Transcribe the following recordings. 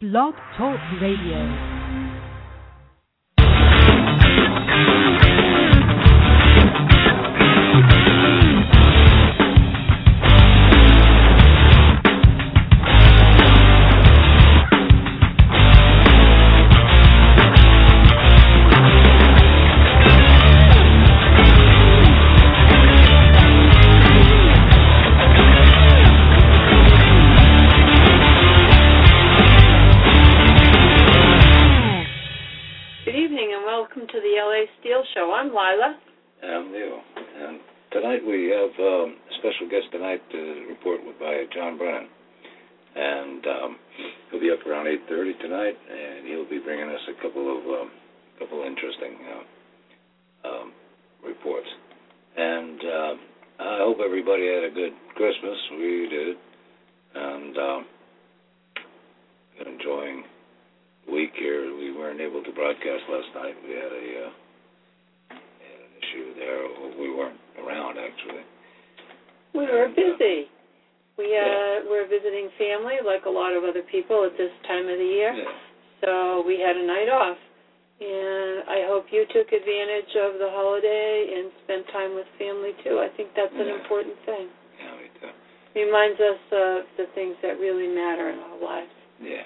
Blog Talk Radio. I'm Lila. And I'm Leo. And tonight we have a special guest tonight to report by John Brennan. And he'll be up around 8:30 tonight, and he'll be bringing us a couple of interesting reports. And I hope everybody had a good Christmas. We did. And enjoying the week here. We weren't able to broadcast last night. We had an issue there. We weren't around, actually. We were busy. We're visiting family like a lot of other people at this time of the year. Yeah. So we had a night off. And I hope you took advantage of the holiday and spent time with family, too. I think that's an important thing. Yeah, me too. Reminds us of the things that really matter in our lives. Yeah.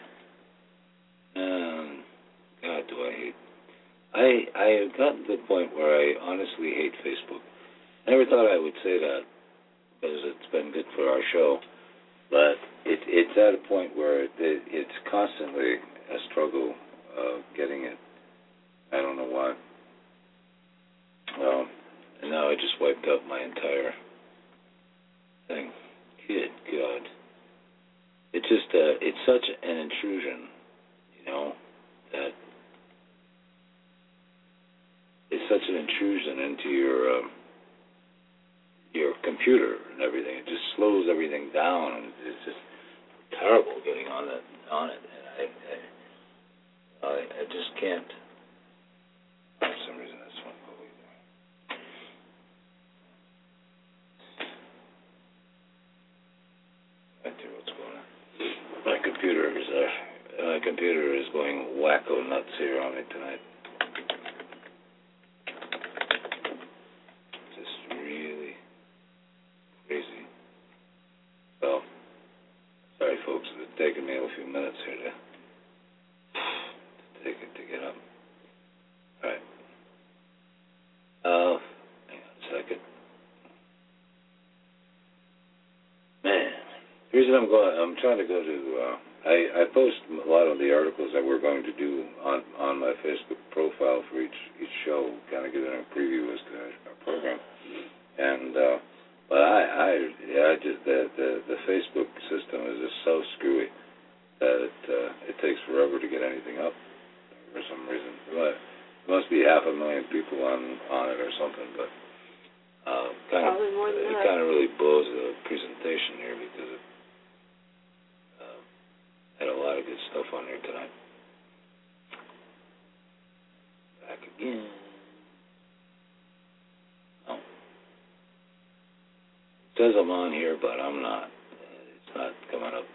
God, do I hate... I have gotten to the point where I honestly hate Facebook. I never thought I would say that because it's been good for our show, but it's at a point where it's constantly a struggle getting it. I don't know why. And now I just wiped out my entire thing. Good God. It's just, it's such an intrusion, that it's such an intrusion into your computer and everything. It just slows everything down, and it's just terrible getting on it. And I just can't. For some reason, that's one believe there. I do what's going on. My computer is going wacko nuts here on me tonight. Taking me a few minutes here to take it to get up. All right. Hang on a second. Man, the reason I'm trying to go to. I post a lot of the articles that we're going to do on my Facebook profile for each show, kind of giving a preview as to our program. And but I just the Facebook system is just so screwy that it takes forever to get anything up for some reason. There must be 500,000 people on it or something, but probably more than it kind of really blows the presentation here because it had a lot of good stuff on there tonight. Back again. It says I'm on here, but I'm not. It's not coming up.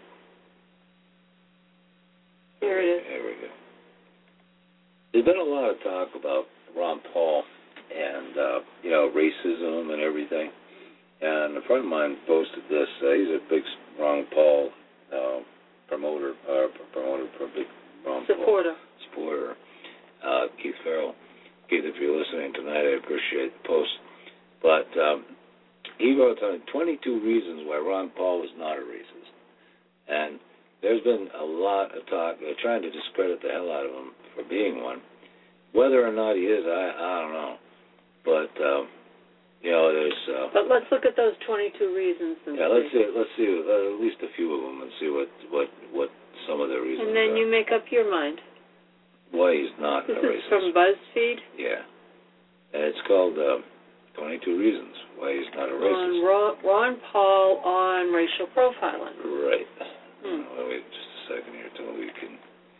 Here it is. There we go. There's been a lot of talk about Ron Paul and, racism and everything. And a friend of mine posted this. He's a big Ron Paul promoter for big Ron Paul. Supporter. Keith Farrell. Keith, if you're listening tonight, I appreciate the post. But he wrote 22 reasons why Ron Paul is not a racist. And there's been a lot of talk. They're trying to discredit the hell out of him for being one. Whether or not he is, I don't know. But, there's... but let's look at those 22 reasons. Let's see at least a few of them and see what some of the reasons are. And then you make up your mind. Why he's not a racist. This is from BuzzFeed? Yeah. And it's called 22 Reasons Why He's Not a Racist. Ron Paul on racial profiling. Right. Wait just a second here till we can...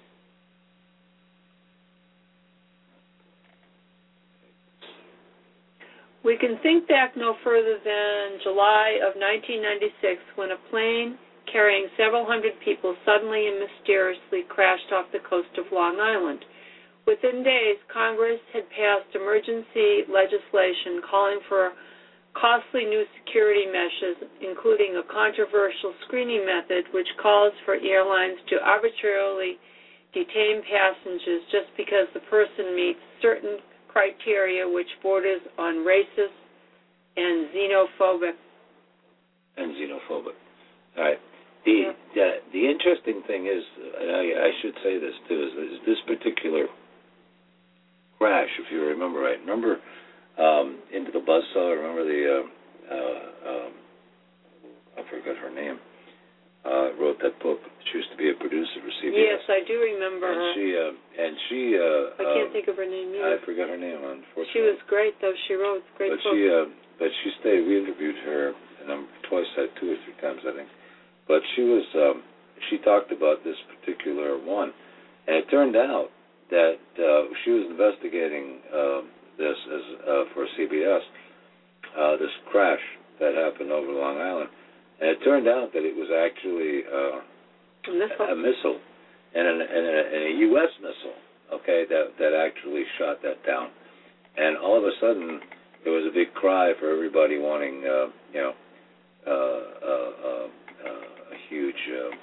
We can think back no further than July of 1996 when a plane carrying several hundred people suddenly and mysteriously crashed off the coast of Long Island. Within days, Congress had passed emergency legislation calling for costly new security measures, including a controversial screening method which calls for airlines to arbitrarily detain passengers just because the person meets certain criteria which borders on racist and xenophobic. All right. The interesting thing is, and I should say this too, is this particular crash, if you remember right. Remember Into the Buzzsaw? Remember the I forgot her name. Wrote that book. She used to be a producer for CBS. Yes, I do remember her. She I can't think of her name either. I forgot her name, unfortunately. She was great, though. She wrote great books. But she stayed. We interviewed her, and twice, 2 or 3 times, I think. But she talked about this particular one, and it turned out that she was investigating this for CBS, this crash that happened over Long Island. And it turned out that it was actually a missile, and a U.S. missile, okay, that actually shot that down. And all of a sudden, there was a big cry for everybody wanting, a huge,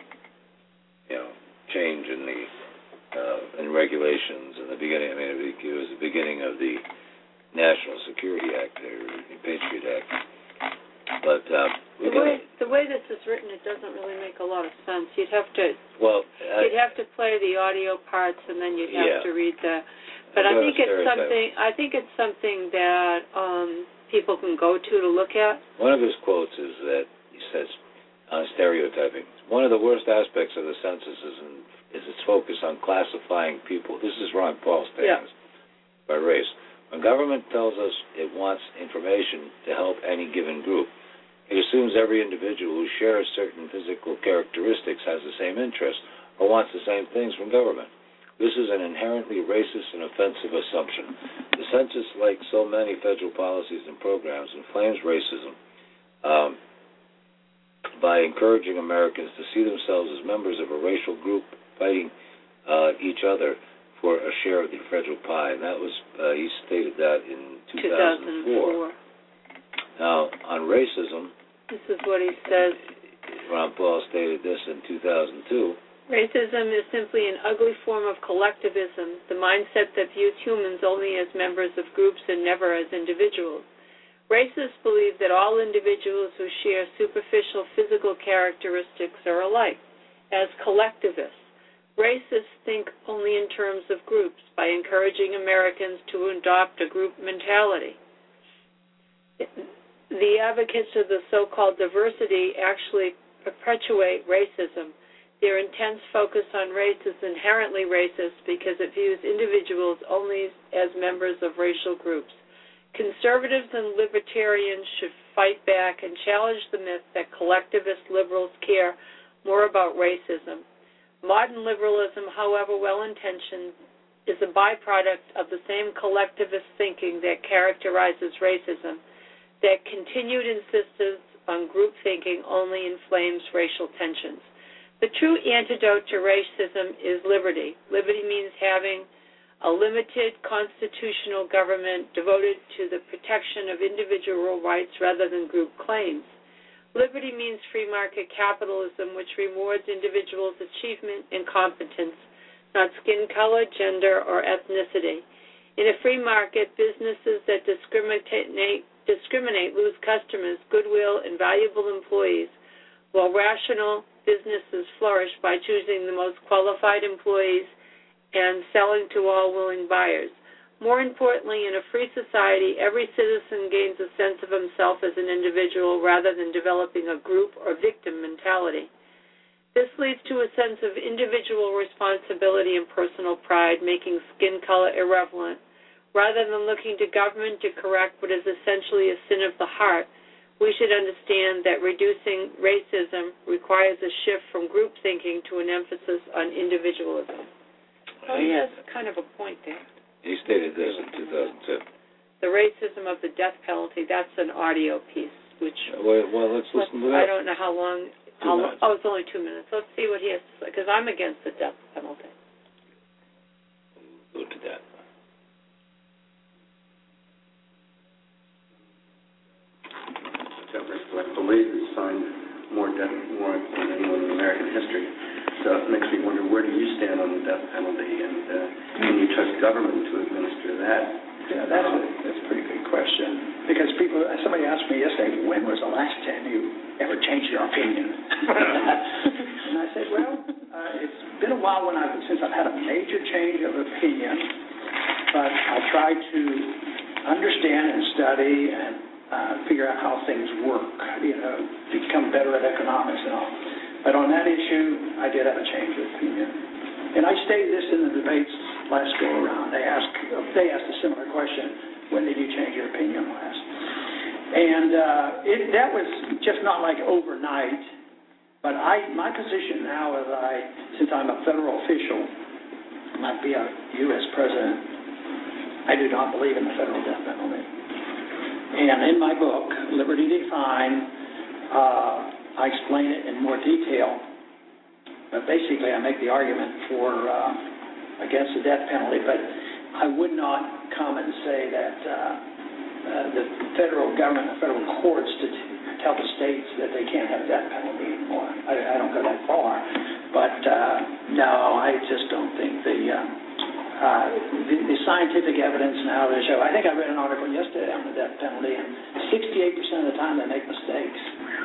change in the in regulations in the beginning. I mean, it was the beginning of the National Security Act, or the Patriot Act. But the way this is written, it doesn't really make a lot of sense. You'd have to play the audio parts, and then you'd have to read the. But I think it's something that people can go to look at. One of his quotes is that he says, on stereotyping, one of the worst aspects of the census is its focus on classifying people. This is Ron Paul saying this, by race. When government tells us it wants information to help any given group, it assumes every individual who shares certain physical characteristics has the same interests or wants the same things from government. This is an inherently racist and offensive assumption. The census, like so many federal policies and programs, inflames racism by encouraging Americans to see themselves as members of a racial group fighting each other for a share of the federal pie. And that was, he stated that in 2004. Now, on racism, this is what he says. Ron Paul stated this in 2002. Racism is simply an ugly form of collectivism, the mindset that views humans only as members of groups and never as individuals. Racists believe that all individuals who share superficial physical characteristics are alike. As collectivists, racists think only in terms of groups by encouraging Americans to adopt a group mentality. The advocates of the so-called diversity actually perpetuate racism. Their intense focus on race is inherently racist because it views individuals only as members of racial groups. Conservatives and libertarians should fight back and challenge the myth that collectivist liberals care more about racism. Modern liberalism, however well-intentioned, is a byproduct of the same collectivist thinking that characterizes racism. That continued insistence on group thinking only inflames racial tensions. The true antidote to racism is liberty. Liberty means having a limited constitutional government devoted to the protection of individual rights rather than group claims. Liberty means free market capitalism, which rewards individuals' achievement and competence, not skin color, gender, or ethnicity. In a free market, businesses that discriminate lose customers, goodwill, and valuable employees, while rational businesses flourish by choosing the most qualified employees and selling to all willing buyers. More importantly, in a free society, every citizen gains a sense of himself as an individual rather than developing a group or victim mentality. This leads to a sense of individual responsibility and personal pride, making skin color irrelevant. Rather than looking to government to correct what is essentially a sin of the heart, we should understand that reducing racism requires a shift from group thinking to an emphasis on individualism. Oh, he has kind of a point there. He stated this in 2002. The racism of the death penalty, that's an audio piece, which... Well, let's listen to that. I don't know how long 2 minutes. Oh, it's only 2 minutes. Let's see what he has to say, because I'm against the death penalty. Go to that. I believe has signed more death warrants than anyone in American history. So it makes me wonder, where do you stand on the death penalty, and can you trust government to administer that? Yeah, that's a pretty good question. Because somebody asked me yesterday, when was the last time you ever changed your opinion? And I said, well, it's been a while since I've had a major change of opinion, but I try to understand and study and figure out how things work, become better at economics and all. But on that issue, I did have a change of opinion. And I stated this in the debates last go around. They asked a similar question, when did you change your opinion last? And that was just not like overnight, but my position now is since I'm a federal official, might be a U.S. president, I do not believe in the federal death penalty. And in my book, Liberty Defined, I explain it in more detail. But basically, I make the argument against the death penalty. But I would not come and say that the federal government, the federal courts, to tell the states that they can't have a death penalty anymore. I don't go that far. But no, I just don't think the scientific evidence now they show. I think I read an article yesterday on the death penalty, and 68% of the time they make mistakes,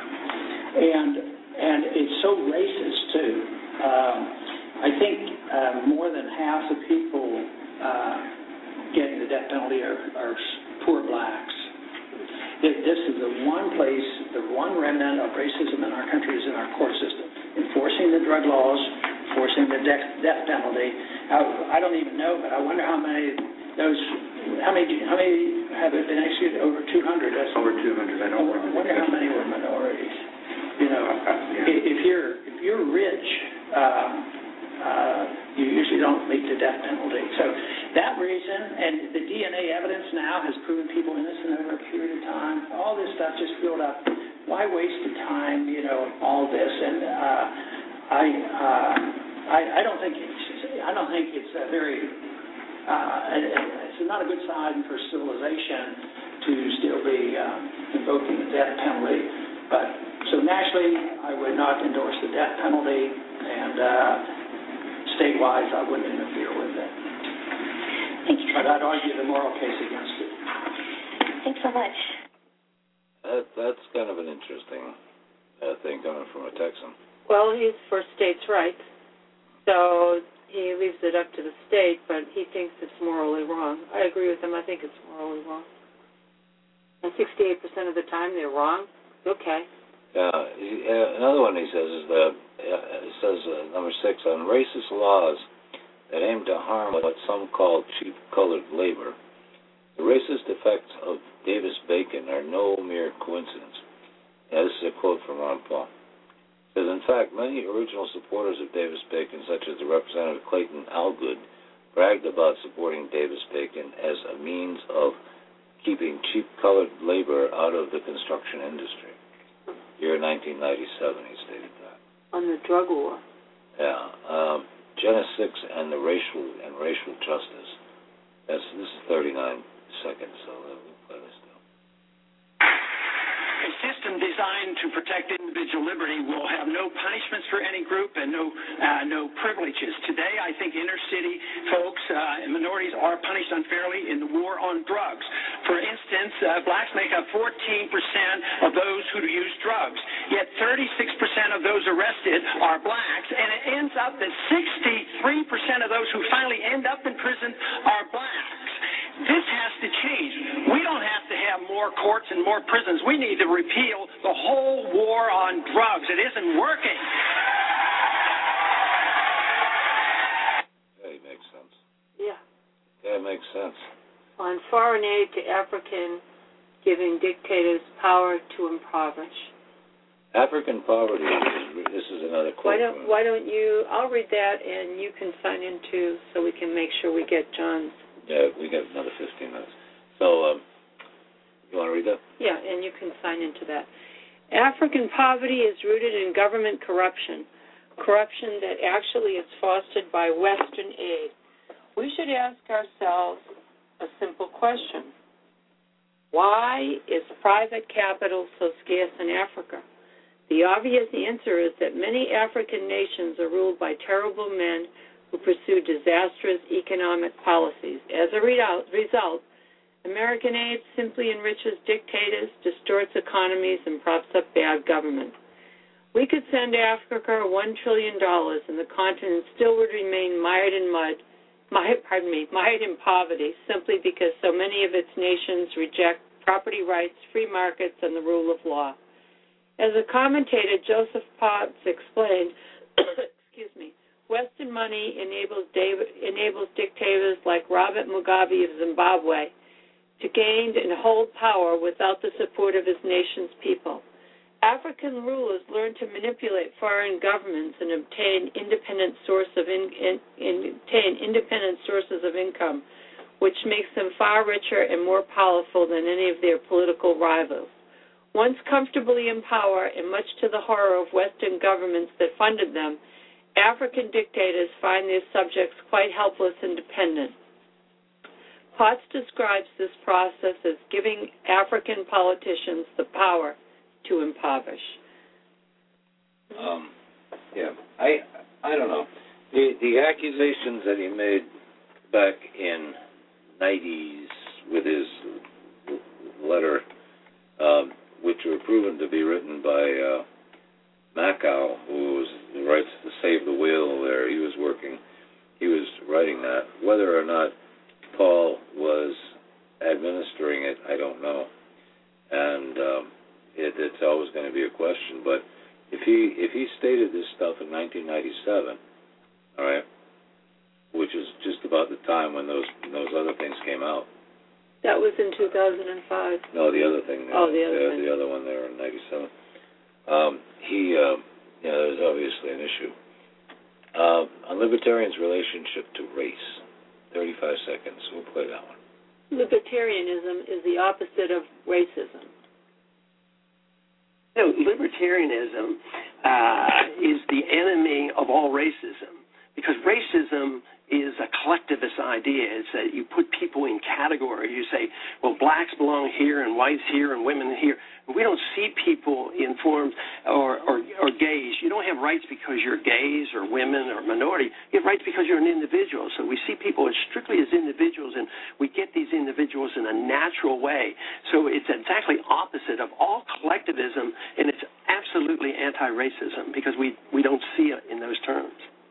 and it's so racist too. I think more than half the people getting the death penalty are poor blacks. This is the one place, the one remnant of racism in our country is in our court system, enforcing the drug laws, enforcing the death penalty. I don't even know, but I wonder how many have been executed? Over 200. That's over 200. I don't know. I wonder how many were minorities. If you're rich, you usually don't meet the death penalty. So that reason, and the DNA evidence now has proven people innocent over a period of time. All this stuff just filled up. Why waste the time? All this, and I don't think it's a very. It's not a good sign for civilization to still be invoking the death penalty. But so nationally, I would not endorse the death penalty, and state-wise, I wouldn't interfere with it. Thank you. But I'd argue the moral case against it. Thanks so much. That's kind of an interesting thing coming from a Texan. Well, he's for states' rights, so he leaves it up to the state, but he thinks it's morally wrong. I agree with him. I think it's morally wrong. And 68% of the time they're wrong. Okay. Another one he says is number 6, on racist laws that aim to harm what some call cheap colored labor. The racist effects of Davis-Bacon are no mere coincidence. This is a quote from Ron Paul. It says, in fact, many original supporters of Davis-Bacon, such as the Representative Clayton Allgood, bragged about supporting Davis-Bacon as a means of keeping cheap colored labor out of the construction industry. Year 1997, he stated that. On the drug war. Yeah. Genetics and racial justice. This is 39 seconds, so we'll play this now. A system designed to protect individual liberty will have no punishments for any group and no privileges. Today, I think inner city folks and minorities are punished unfairly in the war on drugs. For instance, blacks make up 14% of those who use drugs, yet 36% of those arrested are blacks, and it ends up that 63% of those who finally end up in prison are blacks. This has to change. We don't have to have more courts and more prisons. We need to repeal the whole war on drugs. It isn't working. Yeah, it makes sense. Yeah. Yeah, it makes sense. On foreign aid to African, giving dictators power to impoverish. African poverty, this is another quote. Why don't you, I'll read that and you can sign in too so we can make sure we get John's. Yeah, we got another 15 minutes. So, you want to read that? Yeah, and you can sign into that. African poverty is rooted in government corruption that actually is fostered by Western aid. We should ask ourselves a simple question. Why is private capital so scarce in Africa? The obvious answer is that many African nations are ruled by terrible men who pursue disastrous economic policies. As a result, American aid simply enriches dictators, distorts economies, and props up bad government. We could send Africa $1 trillion, and the continent still would remain mired in poverty, simply because so many of its nations reject property rights, free markets, and the rule of law. As a commentator, Joseph Potts explained, Western money enables dictators like Robert Mugabe of Zimbabwe to gain and hold power without the support of his nation's people. African rulers learn to manipulate foreign governments and obtain independent sources of income, which makes them far richer and more powerful than any of their political rivals. Once comfortably in power, and much to the horror of Western governments that funded them, African dictators find their subjects quite helpless and dependent. Potts describes this process as giving African politicians the power to impoverish. I don't know. The accusations that he made back in 90s with his letter, which were proven to be written by Macau, who writes The Save the Whale there. He was writing that. Whether or not Paul was administering it, I don't know. And it's always going to be a question. But if he stated this stuff in 1997, all right, which is just about the time when those other things came out. That was in 2005. No, the other thing. The other one there in 97. There's obviously an issue. On libertarians' relationship to race. 35 seconds. We'll play that one. Libertarianism is the opposite of racism. Libertarianism is the enemy of all racism, because racism is a collectivist idea. It's that you put people in categories. You say, well, blacks belong here and whites here and women here. We don't see people in forms or gays. You don't have rights because you're gays or women or minority. You have rights because you're an individual. So we see people as strictly as individuals, and we get these individuals in a natural way. So it's exactly opposite of all collectivism, and it's absolutely anti-racism because we don't see it in those terms.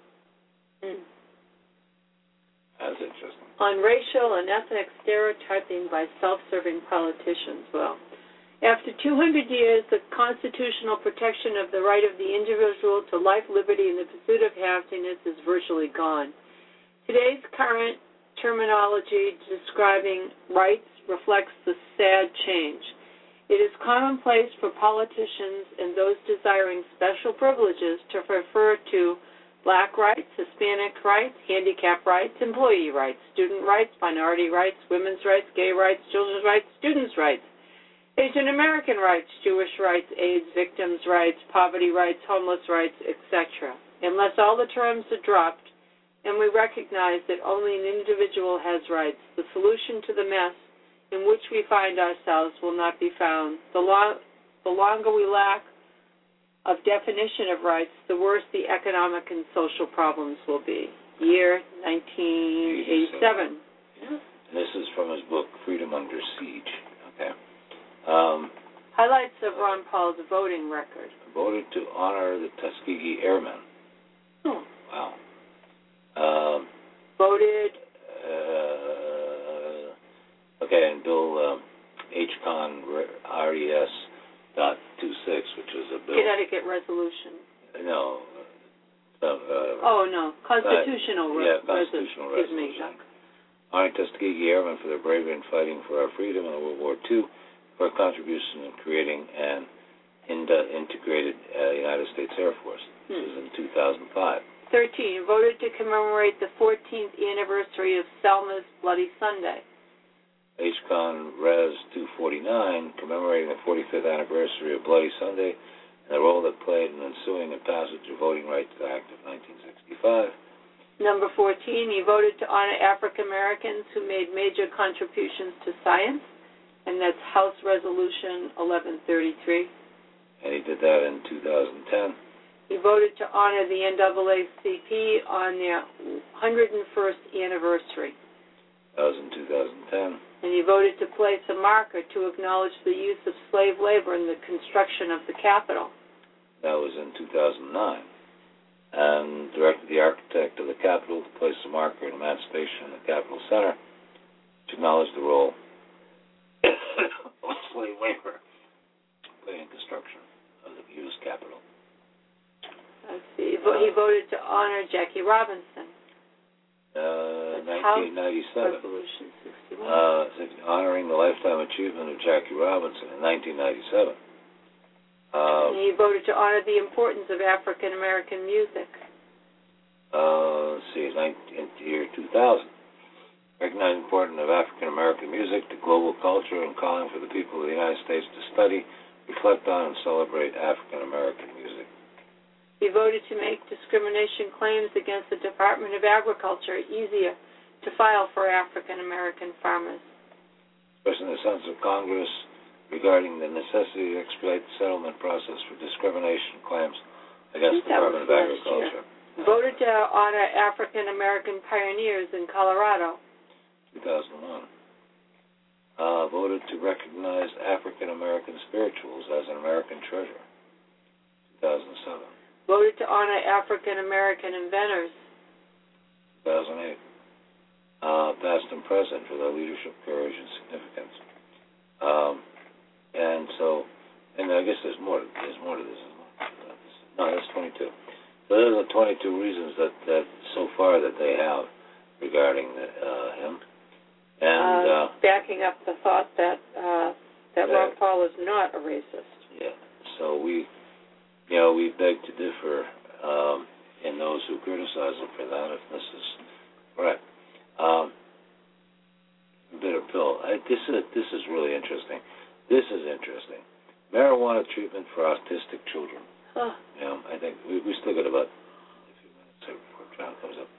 That's interesting. On racial and ethnic stereotyping by self-serving politicians, well, after 200 years, the constitutional protection of the right of the individual to life, liberty, and the pursuit of happiness is virtually gone. Today's current terminology describing rights reflects the sad change. It is commonplace for politicians and those desiring special privileges to refer to Black rights, Hispanic rights, handicap rights, employee rights, student rights, minority rights, women's rights, gay rights, children's rights, students' rights, Asian American rights, Jewish rights, AIDS victims' rights, poverty rights, homeless rights, etc. Unless all the terms are dropped and we recognize that only an individual has rights, the solution to the mess in which we find ourselves will not be found. The longer we lack of definition of rights, the worse the economic and social problems will be. Year 1987. And this is from his book, Freedom Under Siege. Okay. Highlights of Ron Paul's voting record. Voted to honor the Tuskegee Airmen. Oh. Wow. Voted. And Bill H. Con RES. .26, which was a bill. Connecticut resolution. No. Constitutional constitutional resolution. Honoring Tuskegee Airmen for their bravery in fighting for our freedom in World War II, for a contribution in creating an integrated United States Air Force. This was in 2005. 13. Voted to commemorate the 14th anniversary of Selma's Bloody Sunday. HCON Res 249, commemorating the 45th anniversary of Bloody Sunday and the role it played in ensuing and passage of Voting Rights Act of 1965. Number 14, he voted to honor African Americans who made major contributions to science, and that's House Resolution 1133. And he did that in 2010. He voted to honor the NAACP on their 101st anniversary. That was in 2010. And he voted to place a marker to acknowledge the use of slave labor in the construction of the Capitol. That was in 2009. And directed the architect of the Capitol to place a marker in Emancipation in the Capitol Center to acknowledge the role of slave labor in construction of the U.S. Capitol. Let's see. He voted to honor Jackie Robinson. 1997. Resolution 61. Honoring the lifetime achievement of Jackie Robinson in 1997. And he voted to honor the importance of African American music. Let's see, in the year 2000. Recognizing the importance of African American music to global culture and calling for the people of the United States to study, reflect on, and celebrate African American music. He voted to make discrimination claims against the Department of Agriculture easier to file for African American farmers. Expressing the sense of Congress regarding the necessity to expedite the settlement process for discrimination claims against the Department of Agriculture. Voted to honor African American pioneers in Colorado. 2001. Voted to recognize African American spirituals as an American treasure. 2007. Voted to honor African American inventors. 2008. Past and present for their leadership, courage, and significance. And I guess there's more to this. No, that's 22. So those are 22 reasons that so far that they have regarding him. And backing up the thought that Ron Paul is not a racist. Yeah. So we beg to differ in those who criticize him for that, if this is correct. Bitter pill. This is really interesting. This is interesting. Marijuana treatment for autistic children. Huh. I think we still got about a few minutes here before John comes up.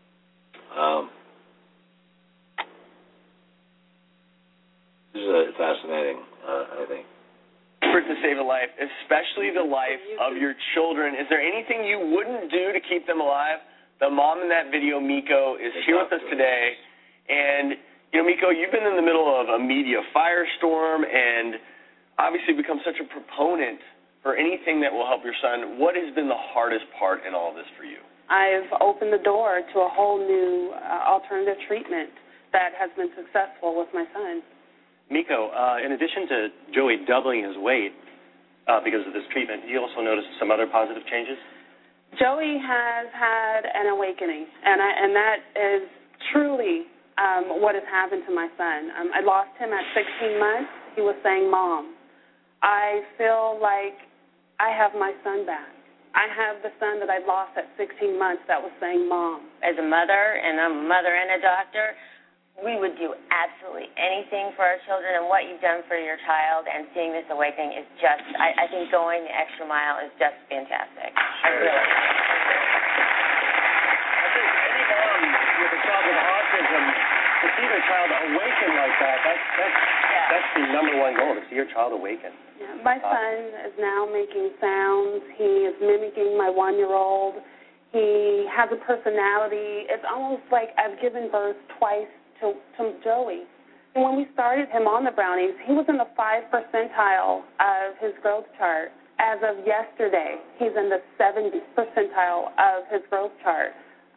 This is fascinating, I think. To save a life, especially the life of your children. Is there anything you wouldn't do to keep them alive? The mom in that video, Miko, is here with us today. And, Miko, you've been in the middle of a media firestorm and obviously become such a proponent for anything that will help your son. What has been the hardest part in all this for you? I've opened the door to a whole new alternative treatment that has been successful with my son. Miko, in addition to Joey doubling his weight because of this treatment, you also noticed some other positive changes? Joey has had an awakening, and that is truly what has happened to my son. I lost him at 16 months. He was saying, "Mom." I feel like I have my son back. I have the son that I lost at 16 months that was saying, "Mom." As a mother, and I'm a mother and a doctor, we would do absolutely anything for our children, and what you've done for your child and seeing this awakening is just, I think going the extra mile is just fantastic. I really. I think any mom with a child with autism, to see their child awaken like that's the number one goal, to see your child awaken. Yeah, my son is now making sounds. He is mimicking my 1-year-old. He has a personality. It's almost like I've given birth twice to Joey. And when we started him on the brownies, he was in the 5th percentile of his growth chart. As of yesterday, he's in the 70th percentile of his growth chart.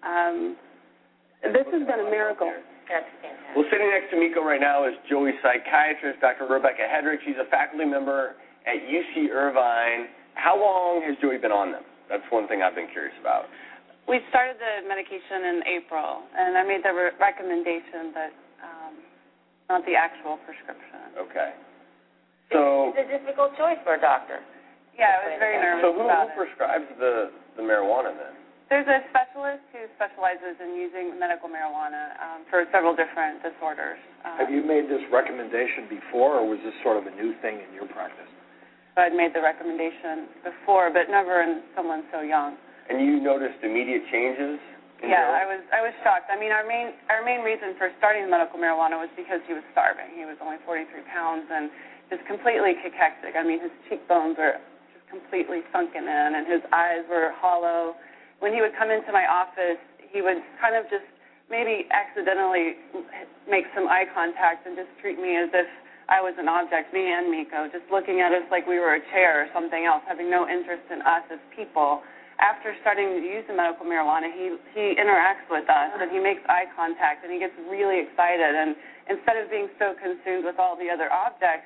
This has been a miracle. That's fantastic. Well, sitting next to Miko right now is Joey's psychiatrist, Dr. Rebecca Hedrick. She's a faculty member at UC Irvine. How long has Joey been on them? That's one thing I've been curious about. We started the medication in April, and I made the recommendation, but not the actual prescription. Okay. So it's a difficult choice for a doctor. Yeah, I was very nervous about it. So who prescribes the marijuana then? There's a specialist who specializes in using medical marijuana for several different disorders. Have you made this recommendation before, or was this sort of a new thing in your practice? So I'd made the recommendation before, but never in someone so young. And you noticed immediate changes? Yeah, I was shocked. I mean, our main reason for starting medical marijuana was because he was starving. He was only 43 pounds and just completely cachectic. I mean, his cheekbones were just completely sunken in, and his eyes were hollow. When he would come into my office, he would kind of just maybe accidentally make some eye contact and just treat me as if I was an object, me and Miko, just looking at us like we were a chair or something else, having no interest in us as people. After starting to use the medical marijuana, he interacts with us, and he makes eye contact, and he gets really excited. And instead of being so consumed with all the other objects,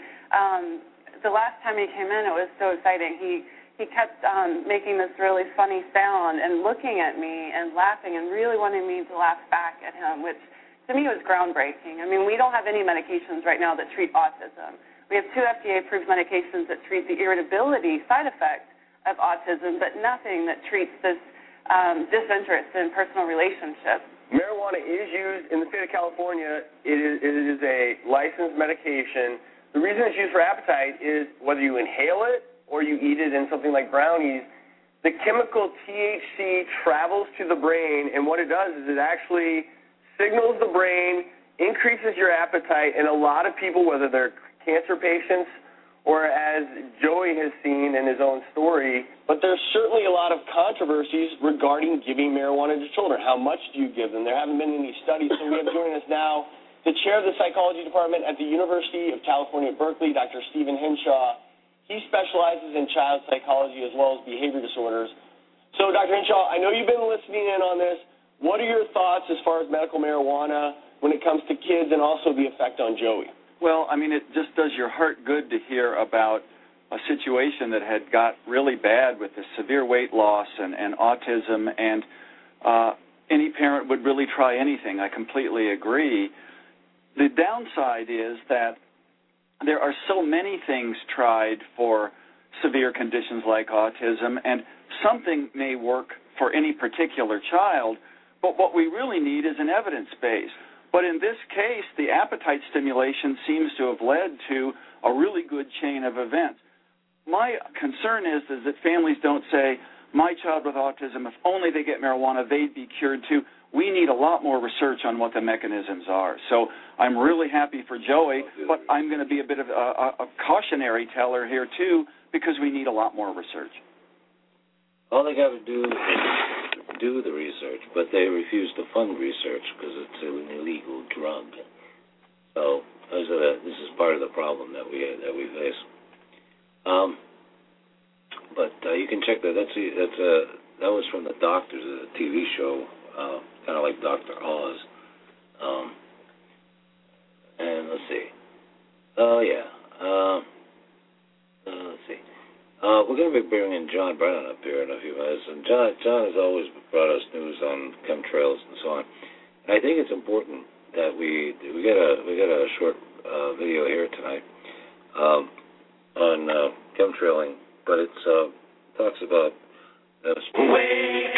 the last time he came in, it was so exciting. He kept making this really funny sound and looking at me and laughing and really wanting me to laugh back at him, which to me was groundbreaking. I mean, we don't have any medications right now that treat autism. We have 2 FDA-approved medications that treat the irritability side effect of autism, but nothing that treats this disinterest in personal relationships. Marijuana is used in the state of California. It is a licensed medication. The reason it's used for appetite is whether you inhale it or you eat it in something like brownies, the chemical THC travels to the brain, and what it does is it actually signals the brain, increases your appetite, and a lot of people, whether they're cancer patients or as Joey has seen in his own story, but there's certainly a lot of controversies regarding giving marijuana to children. How much do you give them? There haven't been any studies, so we have joining us now the chair of the psychology department at the University of California at Berkeley, Dr. Stephen Hinshaw. He specializes in child psychology as well as behavior disorders. So, Dr. Hinshaw, I know you've been listening in on this. What are your thoughts as far as medical marijuana when it comes to kids and also the effect on Joey? Well, I mean, it just does your heart good to hear about a situation that had got really bad with the severe weight loss and autism, and any parent would really try anything. I completely agree. The downside is that there are so many things tried for severe conditions like autism, and something may work for any particular child, but what we really need is an evidence base. But in this case, the appetite stimulation seems to have led to a really good chain of events. My concern is that families don't say, my child with autism, if only they get marijuana, they'd be cured too. We need a lot more research on what the mechanisms are. So I'm really happy for Joey, but I'm going to be a bit of a cautionary teller here too, because we need a lot more research. All they got to do is do the research, but they refuse to fund research because it's an illegal drug. So this is part of the problem that we face. But you can check that. That was from the Doctors, a TV show, kind of like Dr. Oz. And let's see. Oh yeah. Let's see. We're going to be bringing John Brennan up here in a few minutes, and John has always brought us news on chemtrails and so on. And I think it's important that we get a short video here tonight on chemtrailing, but it talks about wake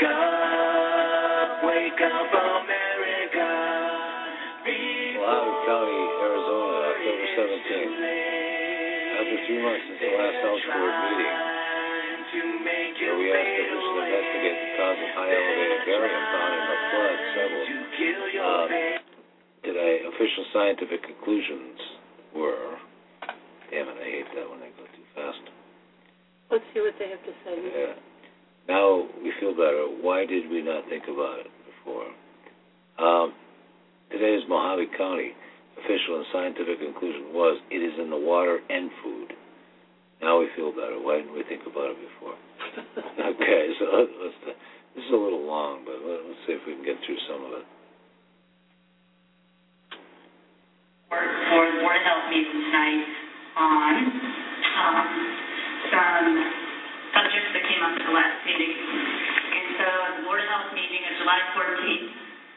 up, America. Mojave County, Arizona, October 17th. After 3 months since the last House Board meeting, where we asked officials to investigate the cause of high elevated barium found in the flood today, official scientific conclusions were, damn it, I hate that when they go too fast. Let's see what they have to say. Yeah. Now we feel better. Why did we not think about it before? Today's Mojave County official and scientific conclusion was it is in the water and food. Now we feel better. Why didn't we think about it before? Okay, so this is a little long, but let's see if we can get through some of it. For the Board of Health meeting tonight on some subjects that came up at the last meeting. And so the Board of Health meeting of July 14th,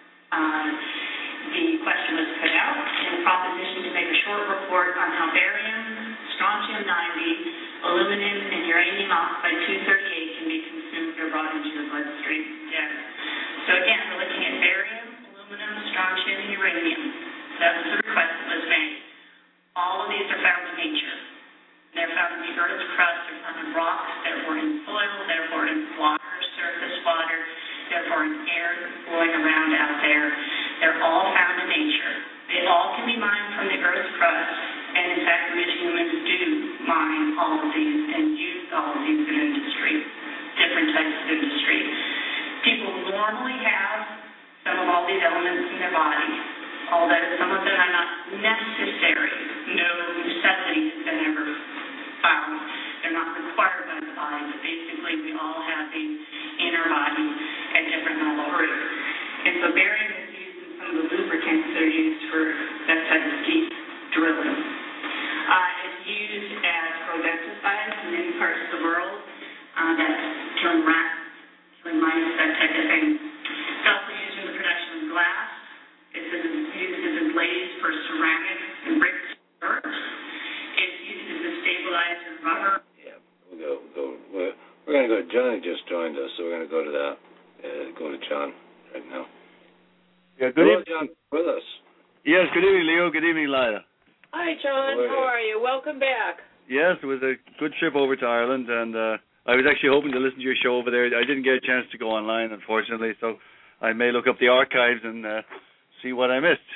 the question was put out in the proposition to make a short report on how barium, strontium-90, aluminum, and uranium oxide 238 can be consumed or brought into your bloodstream. in their body, although some of them are not necessary. No necessity has been ever found. They're not required by the body, but basically we all have these in our body at different normal rates. And so barium is used in some of the lubricants that are used for that type of deep drilling. It's used as rodenticides in many parts of the world. That's killing rats, killing mice, that type of thing. It's also used in the production of glass. It's used as a glaze for ceramics and bricks and dirt. It's used as a stabilizer of rubber. Yeah, we're going to go. Johnny just joined us, so we're going to go to that. Go to John right now. Yeah, good evening. John, with us. Yes, good evening, Leo. Good evening, Lila. Hi, John. How are you? Welcome back. Yes, it was a good trip over to Ireland, and I was actually hoping to listen to your show over there. I didn't get a chance to go online, unfortunately, so I may look up the archives and see what I missed.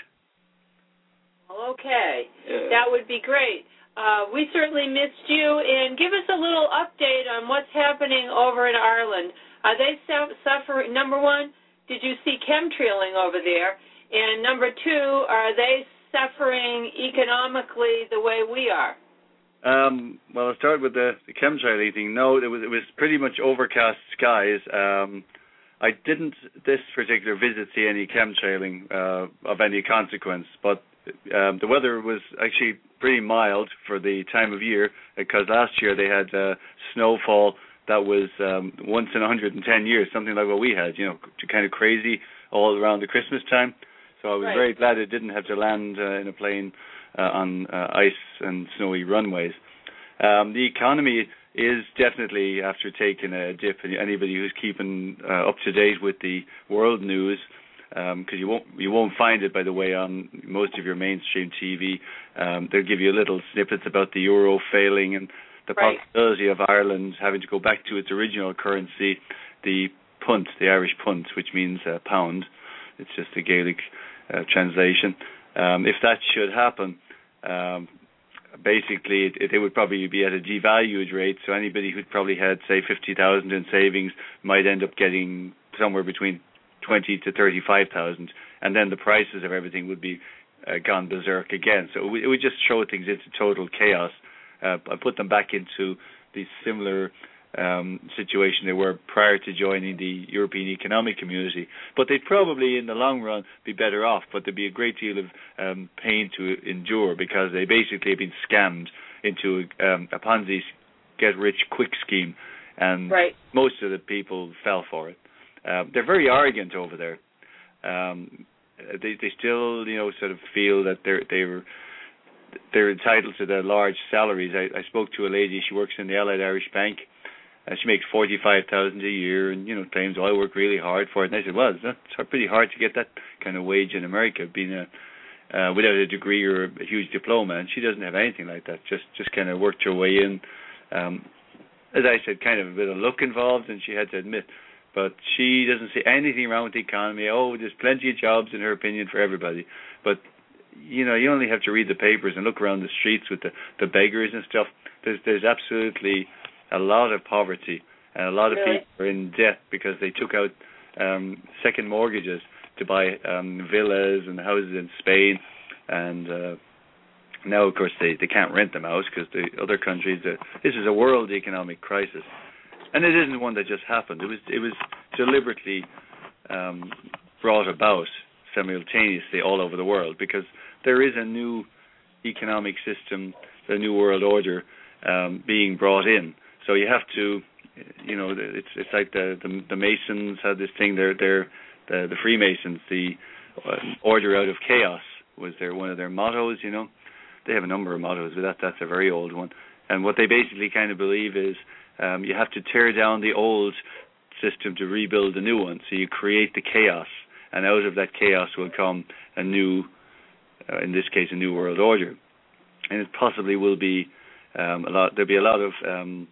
Okay. Yeah. That would be great. We certainly missed you, and give us a little update on what's happening over in Ireland. Are they suffering? Number one, did you see chemtrailing over there? And number two, are they suffering economically the way we are? Well, I'll start with the chemtrailing thing. No, it was pretty much overcast skies. I didn't this particular visit see any chemtrailing of any consequence, but the weather was actually pretty mild for the time of year, because last year they had snowfall that was once in 110 years, something like what we had, kind of crazy all around the Christmas time. So I was very glad it didn't have to land in a plane on ice and snowy runways. The economy is definitely after taking a dip, and anybody who's keeping up to date with the world news, because you won't find it, by the way, on most of your mainstream TV. They'll give you little snippets about the euro failing and the possibility of Ireland having to go back to its original currency, the punt, the Irish punt, which means pound. It's just a Gaelic translation. If that should happen, basically they would probably be at a devalued rate, so anybody who'd probably had, say, 50,000 in savings might end up getting somewhere between 20 to 35,000, and then the prices of everything would be gone berserk again. So it would just throw things into total chaos. I put them back into the similar situation they were prior to joining the European Economic Community. But they'd probably, in the long run, be better off, but there'd be a great deal of pain to endure, because they basically have been scammed into a Ponzi get-rich-quick scheme, and most of the people fell for it. They're very arrogant over there. They still, sort of feel that they're entitled to their large salaries. I spoke to a lady. She works in the Allied Irish Bank. She makes $45,000 a year, and claims, I work really hard for it. And I said, well, it's pretty hard to get that kind of wage in America, being without a degree or a huge diploma. And she doesn't have anything like that. Just kind of worked her way in. As I said, kind of a bit of luck involved, and she had to admit. But she doesn't see anything wrong with the economy. Oh, there's plenty of jobs, in her opinion, for everybody. But you only have to read the papers and look around the streets with the beggars and stuff. There's absolutely a lot of poverty, and a lot of people are in debt because they took out second mortgages to buy villas and houses in Spain, and now, of course, they can't rent them out because the other countries. This is a world economic crisis, and it isn't one that just happened. It was deliberately brought about simultaneously all over the world, because there is a new economic system, a new world order being brought in. So you have to, it's like the Masons had this thing. They're the Freemasons. The order out of chaos was one of their mottos. They have a number of mottos, but that's a very old one. And what they basically kind of believe is you have to tear down the old system to rebuild the new one. So you create the chaos, and out of that chaos will come a new, in this case, a new world order. And it possibly will be there'll be a lot of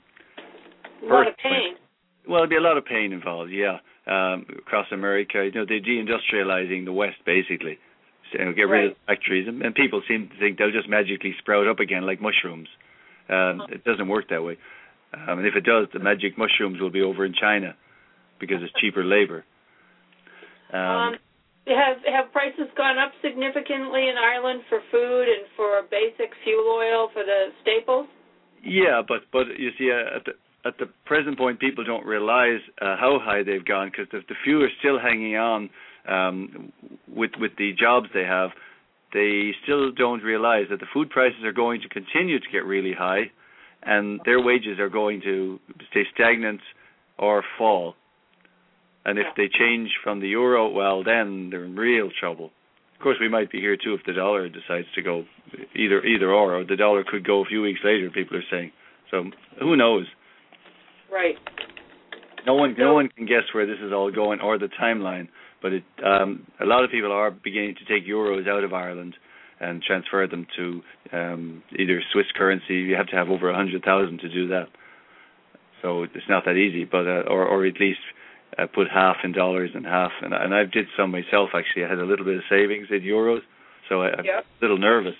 pain. Well, there'll be a lot of pain involved, across America. They're deindustrializing the West, basically. So, get rid of factories, and people seem to think they'll just magically sprout up again like mushrooms. It doesn't work that way. And if it does, the magic mushrooms will be over in China because it's cheaper labor. have prices gone up significantly in Ireland for food and for basic fuel oil for the staples? Yeah, but you see, at the present point, people don't realize how high they've gone, because the few are still hanging on with the jobs they have. They still don't realize that the food prices are going to continue to get really high, and their wages are going to stay stagnant or fall. And if they change from the euro, well, then they're in real trouble. Of course, we might be here too if the dollar decides to go either or the dollar could go a few weeks later, people are saying. So who knows? Right. No one can guess where this is all going or the timeline. But a lot of people are beginning to take euros out of Ireland and transfer them to either Swiss currency. You have to have over 100,000 to do that. So it's not that easy, but or at least put half in dollars and half. And I did some myself, actually. I had a little bit of savings in euros, so I'm a little nervous.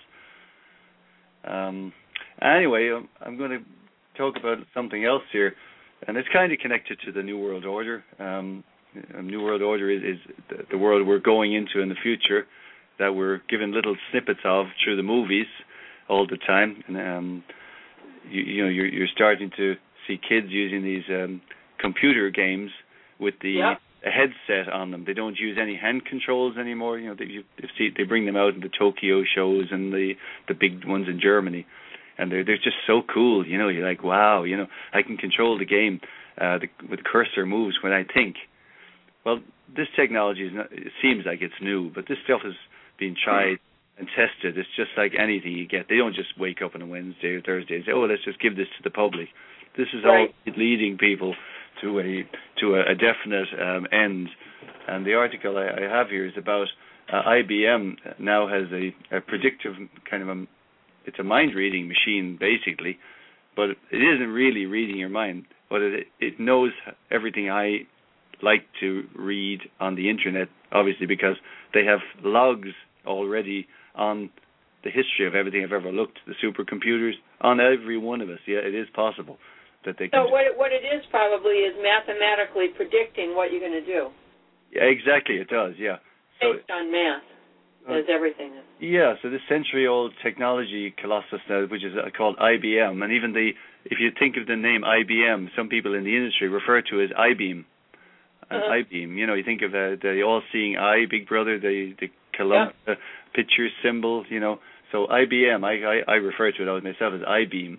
Anyway, I'm going to talk about something else here, and it's kind of connected to the New World Order. New World Order is the world we're going into in the future, that we're given little snippets of through the movies all the time. And you're starting to see kids using these computer games with the headset on them. They don't use any hand controls anymore. They bring them out in the Tokyo shows and the big ones in Germany, and they're just so cool. You're like, wow, I can control the game with cursor moves when I think. Well, this technology it seems like it's new, but this stuff is being tried and tested. It's just like anything you get. They don't just wake up on a Wednesday or Thursday and say, "Oh, let's just give this to the public." This is all leading people to a definite end. And the article I have here is about IBM now has a predictive kind of it's a mind-reading machine, basically, but it isn't really reading your mind, but it knows everything I like to read on the internet, obviously, because they have logs already on the history of everything I've ever looked, the supercomputers, on every one of us. Yeah, it is possible that they can. So what it is probably is mathematically predicting what you're going to do. Yeah, exactly, it does, yeah. Based on math, as everything is. Yeah, so this century-old technology colossus now, which is called IBM, and even if you think of the name IBM, some people in the industry refer to it as I-beam. I-beam, you think of the all-seeing eye, Big Brother, the Columbia picture symbol, So IBM, I refer to it myself as I-beam.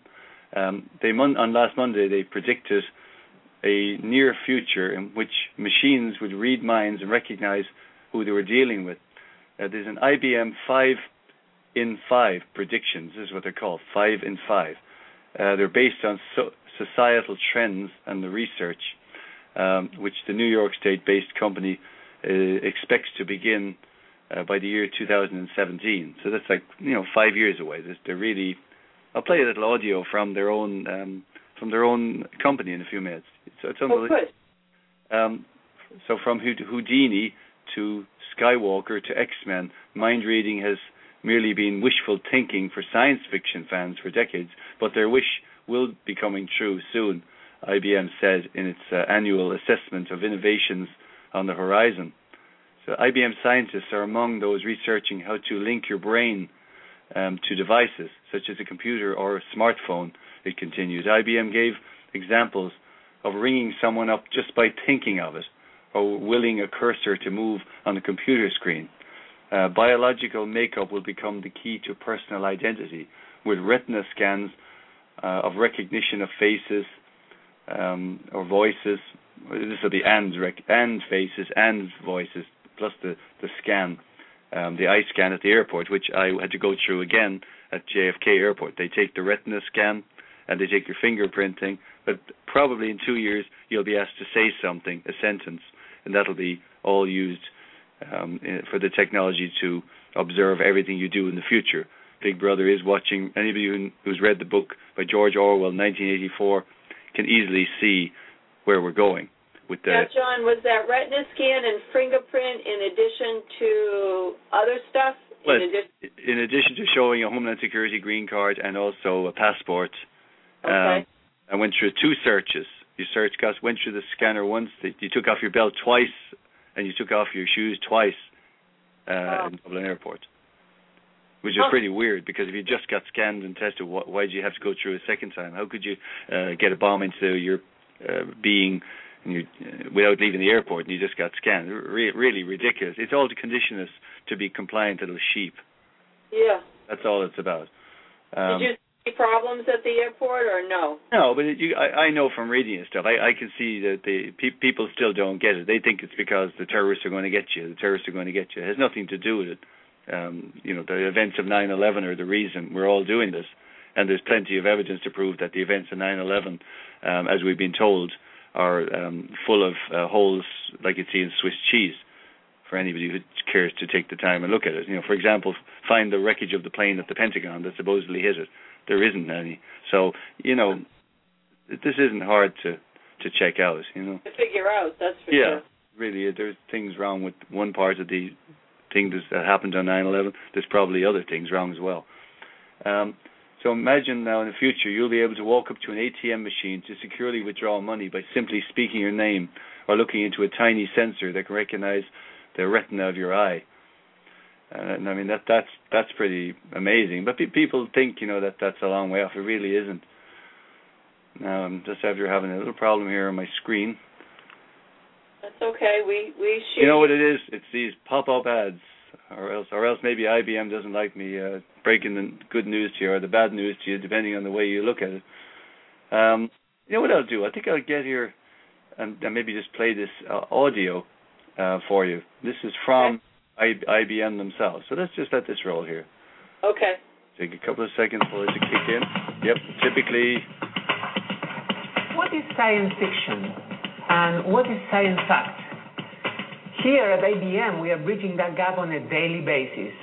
On last Monday, they predicted a near future in which machines would read minds and recognize who they were dealing with. There's an IBM 5 in 5 predictions. This is what they're called, 5 in 5. They're based on societal trends and the research, which the New York State-based company expects to begin by the year 2017. So that's 5 years away. They're really. I'll play a little audio from their own company in a few minutes. It's unbelievable. So from Houdini to Skywalker to X-Men, mind reading has merely been wishful thinking for science fiction fans for decades, but their wish will be coming true soon, IBM said in its annual assessment of innovations on the horizon. So IBM scientists are among those researching how to link your brain to devices such as a computer or a smartphone, it continues. IBM gave examples of ringing someone up just by thinking of it, or willing a cursor to move on the computer screen. Biological makeup will become the key to personal identity, with retina scans of recognition of faces or voices. This will be and faces and voices, plus the scan, the eye scan at the airport, which I had to go through again at JFK Airport. They take the retina scan and they take your fingerprinting, but probably in 2 years you'll be asked to say something, a sentence, and that'll be all used for the technology to observe everything you do in the future. Big Brother is watching. Anybody who's read the book by George Orwell, 1984, can easily see where we're going. Now, John, was that retina scan and fingerprint in addition to other stuff? Well, in addition to showing a Homeland Security green card and also a passport, I went through 2 searches. You went through the scanner once, you took off your belt twice, and you took off your shoes twice, in Dublin Airport, which is pretty weird, because if you just got scanned and tested, why did you have to go through a second time? How could you get a bomb into your being without leaving the airport, and you just got scanned? Really ridiculous. It's all to condition us to be compliant little sheep. Yeah. That's all it's about. Did you see problems at the airport, or no? No, but I know from reading and stuff, I can see that the people still don't get it. They think it's because the terrorists are going to get you. The terrorists are going to get you. It has nothing to do with it. The events of 9/11 are the reason we're all doing this, and there's plenty of evidence to prove that the events of 9/11, as we've been told, are full of holes like you'd see in Swiss cheese, for anybody who cares to take the time and look at it. For example, find the wreckage of the plane at the Pentagon that supposedly hit it. There isn't any. So, this isn't hard to check out, To figure out, that's for sure. sure. Yeah, really, there's things wrong with one part of the thing that happened on 9/11. There's probably other things wrong as well. So imagine now in the future you'll be able to walk up to an ATM machine to securely withdraw money by simply speaking your name or looking into a tiny sensor that can recognize the retina of your eye. And I mean that's pretty amazing. But people think that that's a long way off. It really isn't. Now I'm just after having a little problem here on my screen. That's okay. We shoot. You know what it is? It's these pop-up ads, or else maybe IBM doesn't like me breaking the good news to you or the bad news to you, depending on the way you look at it. You know what I'll do? I think I'll get here and maybe just play this audio for you. This is from IBM themselves. So let's just let this roll here. Okay. Take a couple of seconds for it to kick in. Yep. Typically. What is science fiction? And what is science fact? Here at IBM, we are bridging that gap on a daily basis.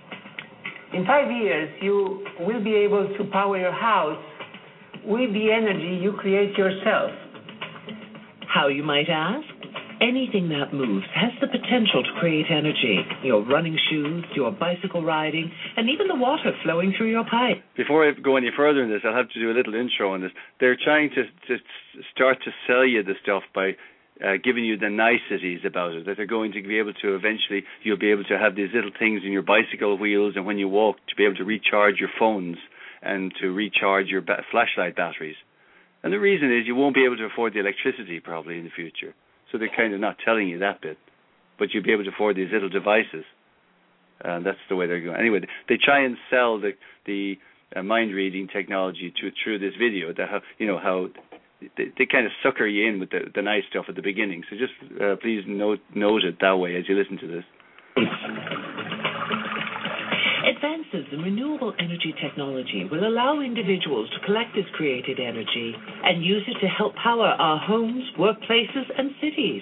In 5 years, you will be able to power your house with the energy you create yourself. How, you might ask? Anything that moves has the potential to create energy. Your running shoes, your bicycle riding, and even the water flowing through your pipe. Before I go any further in this, I'll have to do a little intro on this. They're trying to start to sell you the stuff by giving you the niceties about it, that they're going to be able to eventually, you'll be able to have these little things in your bicycle wheels, and when you walk, to be able to recharge your phones and to recharge your flashlight batteries. And the reason is you won't be able to afford the electricity probably in the future. So they're kind of not telling you that bit. But you'll be able to afford these little devices. And that's the way they're going. Anyway, they try and sell the mind-reading technology through this video. How they kind of sucker you in with the nice stuff at the beginning. So just please note it that way as you listen to this. Advances in renewable energy technology will allow individuals to collect this created energy and use it to help power our homes, workplaces, and cities.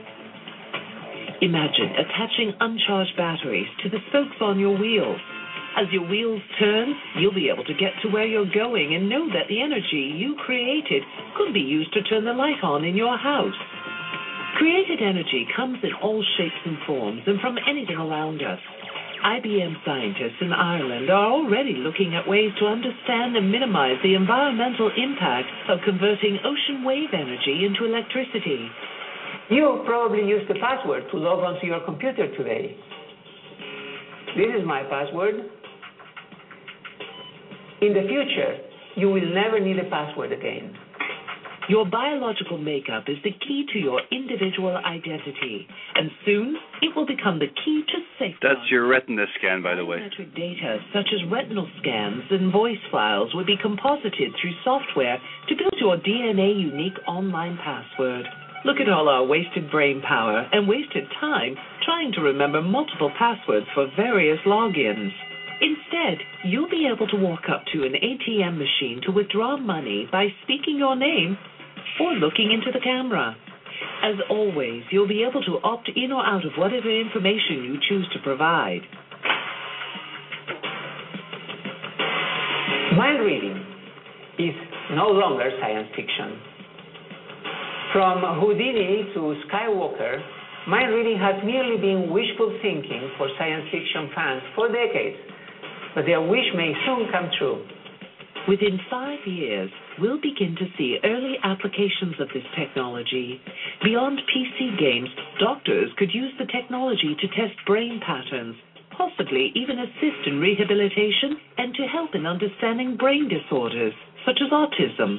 Imagine attaching uncharged batteries to the spokes on your wheels. As your wheels turn, you'll be able to get to where you're going and know that the energy you created could be used to turn the light on in your house. Created energy comes in all shapes and forms and from anything around us. IBM scientists in Ireland are already looking at ways to understand and minimize the environmental impact of converting ocean wave energy into electricity. You probably used a password to log onto your computer today. This is my password. In the future, you will never need a password again. Your biological makeup is the key to your individual identity, and soon it will become the key to safety. That's your retina scan, by the way. Biometric data such as retinal scans and voice files will be composited through software to build your DNA-unique online password. Look at all our wasted brain power and wasted time trying to remember multiple passwords for various logins. Instead, you'll be able to walk up to an ATM machine to withdraw money by speaking your name or looking into the camera. As always, you'll be able to opt in or out of whatever information you choose to provide. Mind reading is no longer science fiction. From Houdini to Skywalker, mind reading has merely been wishful thinking for science fiction fans for decades, but their wish may soon come true. Within 5 years, we'll begin to see early applications of this technology. Beyond PC games, doctors could use the technology to test brain patterns, possibly even assist in rehabilitation and to help in understanding brain disorders, such as autism.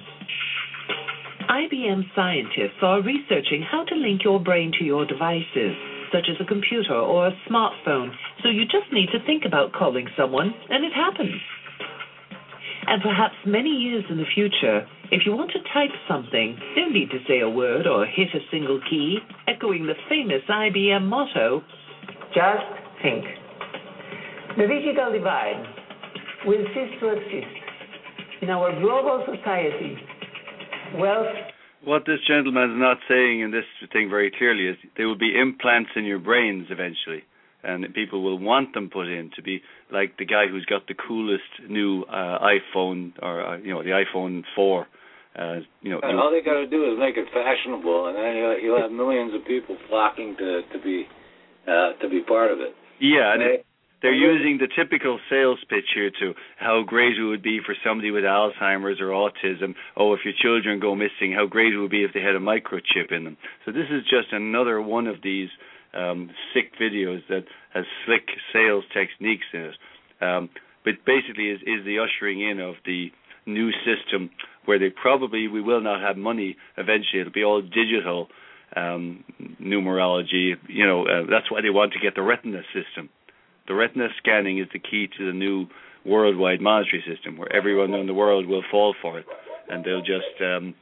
IBM scientists are researching how to link your brain to your devices, such as a computer or a smartphone, so you just need to think about calling someone, and it happens. And perhaps many years in the future, if you want to type something, no need to say a word or hit a single key, echoing the famous IBM motto, just think. The digital divide will cease to exist. In our global society, wealth... What this gentleman is not saying in this thing very clearly is there will be implants in your brains eventually, and people will want them put in to be like the guy who's got the coolest new iPhone or the iPhone 4. And all they got to do is make it fashionable, and then you'll have millions of people flocking to be part of it. Yeah, and they're using the typical sales pitch here to how great it would be for somebody with Alzheimer's or autism. Oh, if your children go missing, how great it would be if they had a microchip in them. So this is just another one of these sick videos that has slick sales techniques in it. But basically is the ushering in of the new system where we will not have money eventually. It'll be all digital numerology. That's why they want to get the retina system. The retina scanning is the key to the new worldwide monetary system, where everyone in the world will fall for it, and they'll just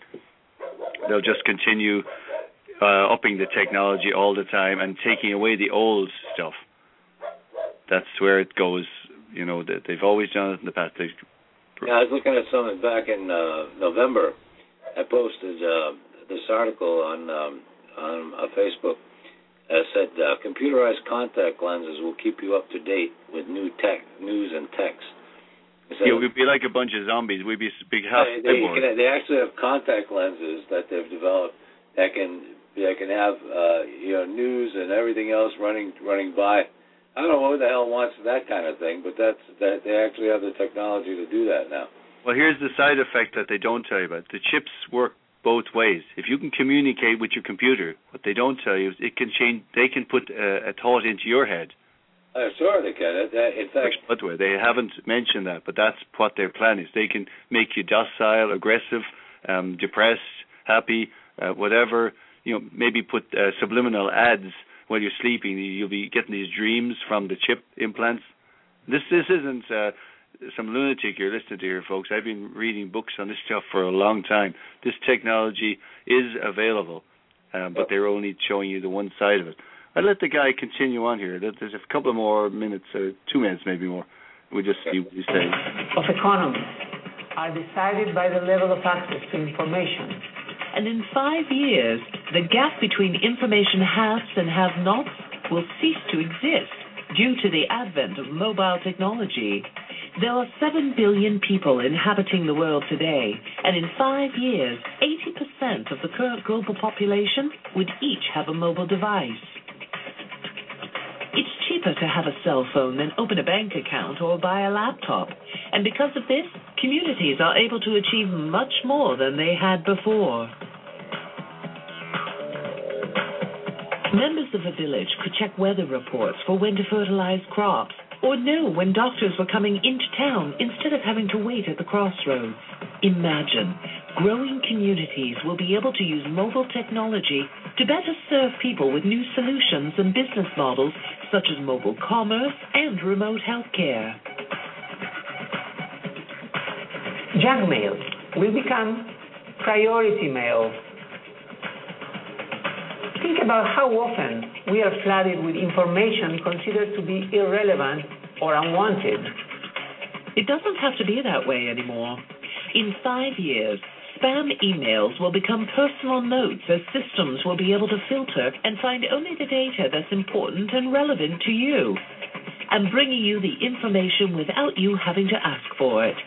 continue upping the technology all the time and taking away the old stuff. That's where it goes. They've always done it in the past. I was looking at something back in November. I posted this article on Facebook. Said computerized contact lenses will keep you up to date with news and text. We'd be like a bunch of zombies. We'd be big half. They actually have contact lenses that they've developed that can have news and everything else running by. I don't know who the hell wants that kind of thing, but they actually have the technology to do that now. Well, here's the side effect that they don't tell you about. The chips work both ways. If you can communicate with your computer, what they don't tell you is it can change. They can put a thought into your head. Sure, they can. In fact, they haven't mentioned that, but that's what their plan is. They can make you docile, aggressive, depressed, happy, whatever. Maybe put subliminal ads while you're sleeping. You'll be getting these dreams from the chip implants. This isn't some lunatic you're listening to here, folks. I've been reading books on this stuff for a long time. This technology is available, but they're only showing you the one side of it. I'll let the guy continue on here. There's a couple of more minutes, 2 minutes maybe more. We'll just see what he says. Of economies are decided by the level of access to information. And in 5 years, the gap between information haves and have-nots will cease to exist due to the advent of mobile technology. There are 7 billion people inhabiting the world today, and in 5 years, 80% of the current global population would each have a mobile device. It's cheaper to have a cell phone than open a bank account or buy a laptop, and because of this, communities are able to achieve much more than they had before. Members of a village could check weather reports for when to fertilize crops, or know when doctors were coming into town instead of having to wait at the crossroads. Imagine, growing communities will be able to use mobile technology to better serve people with new solutions and business models such as mobile commerce and remote health care. Junk mail will become priority mail. Think about how often we are flooded with information considered to be irrelevant or unwanted. It doesn't have to be that way anymore. In 5 years, spam emails will become personal notes as systems will be able to filter and find only the data that's important and relevant to you, and bringing you the information without you having to ask for it.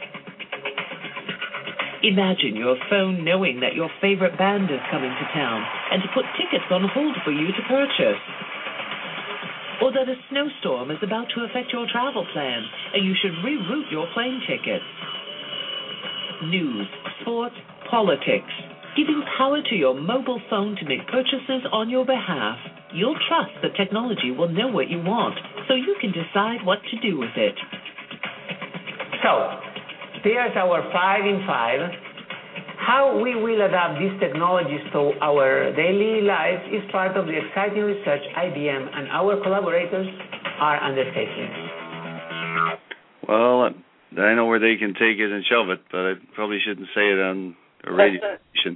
Imagine your phone knowing that your favorite band is coming to town and to put tickets on hold for you to purchase. Or that a snowstorm is about to affect your travel plans and you should reroute your plane tickets. news, sports, politics. Giving power to your mobile phone to make purchases on your behalf. You'll trust that technology will know what you want, so you can decide what to do with it. So, there's our 5 in 5. How we will adapt these technologies to our daily lives is part of the exciting research IBM and our collaborators are undertaking. Well, I know where they can take it and shove it, but I probably shouldn't say it on a radio station.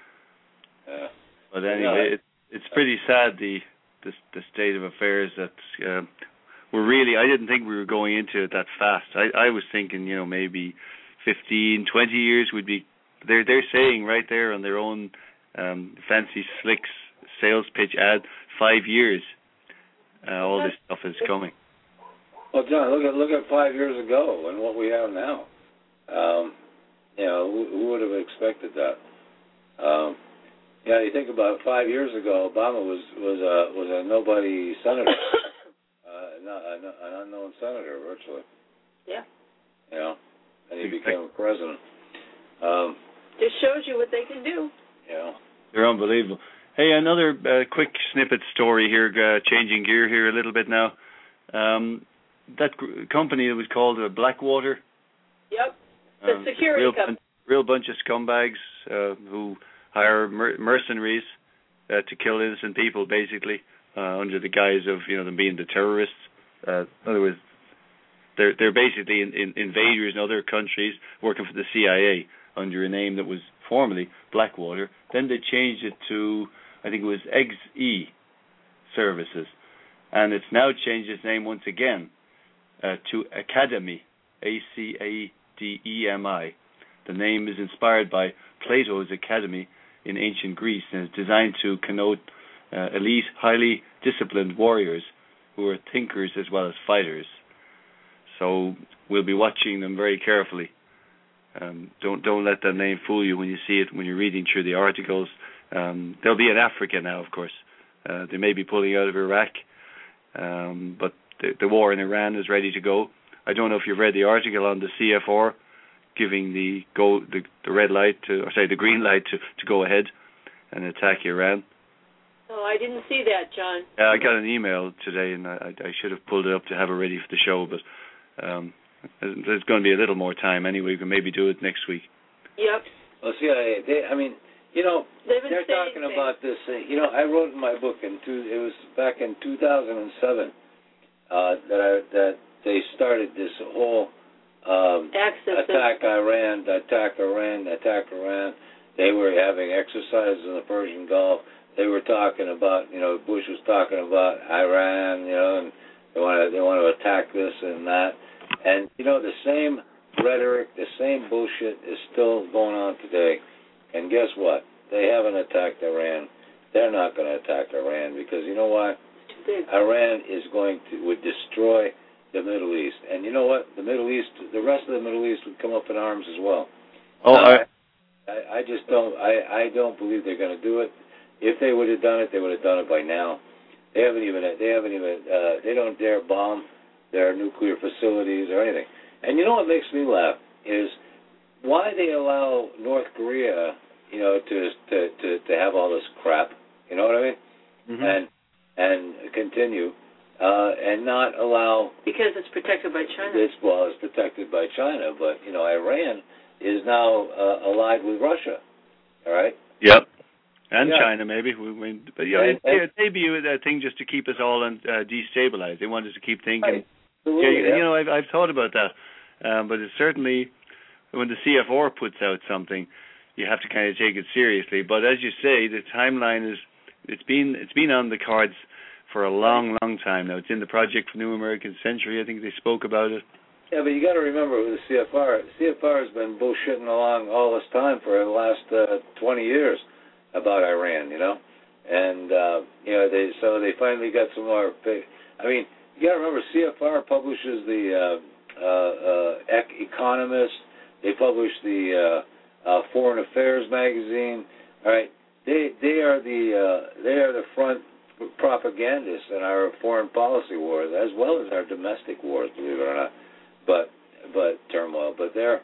But anyway, it's pretty sad the state of affairs that we're really. I didn't think we were going into it that fast. I was thinking, maybe 15, 20 years would be. They're saying right there on their own fancy slick sales pitch ad, 5 years. All this stuff is coming. Well, John, look at 5 years ago and what we have now. Who would have expected that? You think about 5 years ago, Obama was a nobody senator, an unknown senator virtually. Yeah. And he became president. Just shows you what they can do. Yeah. They're unbelievable. Hey, another quick snippet story here, changing gear here a little bit now. That company that was called Blackwater. Yep. The security company. Real bunch of scumbags who hire mercenaries to kill innocent people, basically, under the guise of them being the terrorists. In other words, they're basically invaders in other countries working for the CIA under a name that was formerly Blackwater. Then they changed it to, I think it was XE Services, and it's now changed its name once again to Academy, ACADEMI. The name is inspired by Plato's Academy in ancient Greece and is designed to connote elite, highly disciplined warriors who are thinkers as well as fighters. So we'll be watching them very carefully. Don't let that name fool you when you see it, when you're reading through the articles. They'll be in Africa now, of course. They may be pulling out of Iraq, but the war in Iran is ready to go. I don't know if you've read the article on the CFR giving the red light the green light to go ahead and attack Iran. Oh, I didn't see that, John. I got an email today, and I should have pulled it up to have it ready for the show, but there's going to be a little more time anyway. We can maybe do it next week. Yep. Well, CIA, they're talking about this. I wrote in my book it was back in 2007 that they started this whole attack Iran. They were having exercises in the Persian Gulf. They were talking about, Bush was talking about Iran, and they want to attack this and that. And, the same rhetoric, the same bullshit is still going on today. And guess what? They haven't attacked Iran. They're not going to attack Iran because you know what? Iran would destroy the Middle East. And you know what? The rest of the Middle East would come up in arms as well. I just don't. I don't believe they're going to do it. If they would have done it, they would have done it by now. They don't dare bomb their nuclear facilities or anything. And you know what makes me laugh is why they allow North Korea, to have all this crap. You know what I mean? Mm-hmm. And continue, and not allow. Because it's protected by China. It's protected by China, but Iran is now allied with Russia. All right. Yep. And China, maybe. But it may be a thing just to keep us all destabilized. They want us to keep thinking. Right. I've thought about that. But it's certainly, when the CFR puts out something, you have to kind of take it seriously. But as you say, the timeline it's been on the cards for a long, long time now. It's in the Project for New American Century. I think they spoke about it. Yeah, but you got to remember with the CFR. CFR has been bullshitting along all this time for the last 20 years. About Iran, and they finally got some more. You got to remember, CFR publishes the Economist. They publish the Foreign Affairs magazine. All right, they are the front propagandists in our foreign policy wars as well as our domestic wars. Believe it or not, but turmoil. But they're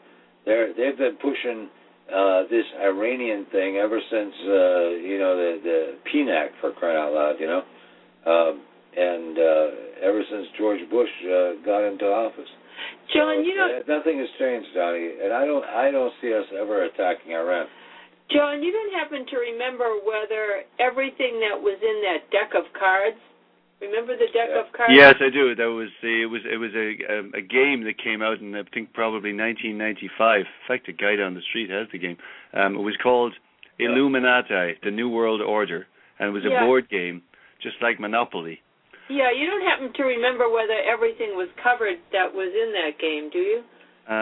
They've been pushing this Iranian thing ever since the PNAC, for crying out loud, and ever since George Bush got into office. John, so, nothing has changed, Donnie, and I don't see us ever attacking Iran. John, you don't happen to remember whether everything that was in that deck of cards? Remember the deck of cards? Yes, I do. It was a game that came out in I think probably 1995. In fact, a guy down the street has the game. It was called Illuminati: The New World Order, and it was a board game, just like Monopoly. Yeah, you don't happen to remember whether everything was covered that was in that game, do you?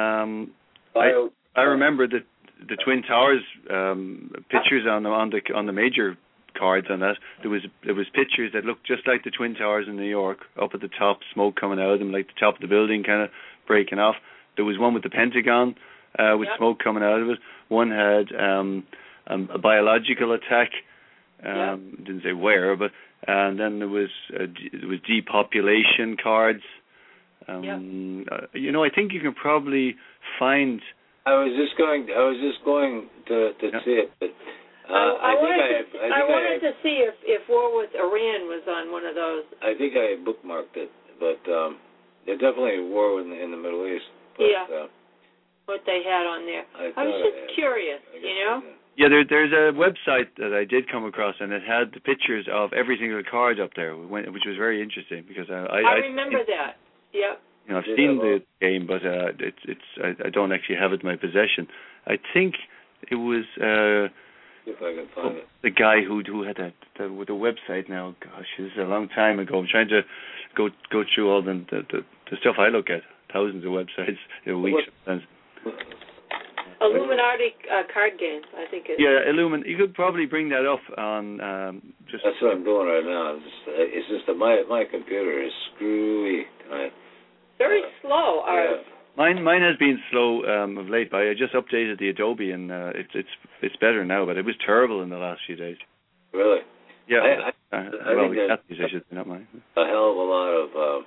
I remember the Twin Towers pictures on the major cards on that. There was pictures that looked just like the Twin Towers in New York, up at the top, smoke coming out of them, like the top of the building kind of breaking off. There was one with the Pentagon with smoke coming out of it. One had a biological attack. Didn't say where, but and then there was depopulation cards. I think you can probably find. I was just going to see it, but I wanted to see if war with Iran was on one of those. I think I bookmarked it, but there's definitely a war in the Middle East. But, what they had on there. I was just curious, Yeah, there's a website that I did come across, and it had the pictures of every single card up there, which was very interesting because I remember that. Yep. I've seen the game, but I don't actually have it in my possession. I think it was if I can find it. The guy who had the website now. Gosh, this is a long time ago. I'm trying to go through all the stuff I look at. Thousands of websites in a week sometimes. Illuminati card games, I think it is. Yeah, You could probably bring that up on just. That's what I'm doing right now. It's just that my computer is screwy tonight. Very slow. Mine has been slow of late, but I just updated the Adobe, and it's better now. But it was terrible in the last few days. Really? Yeah. I think Kathy's issues, not mine. A hell of a lot of.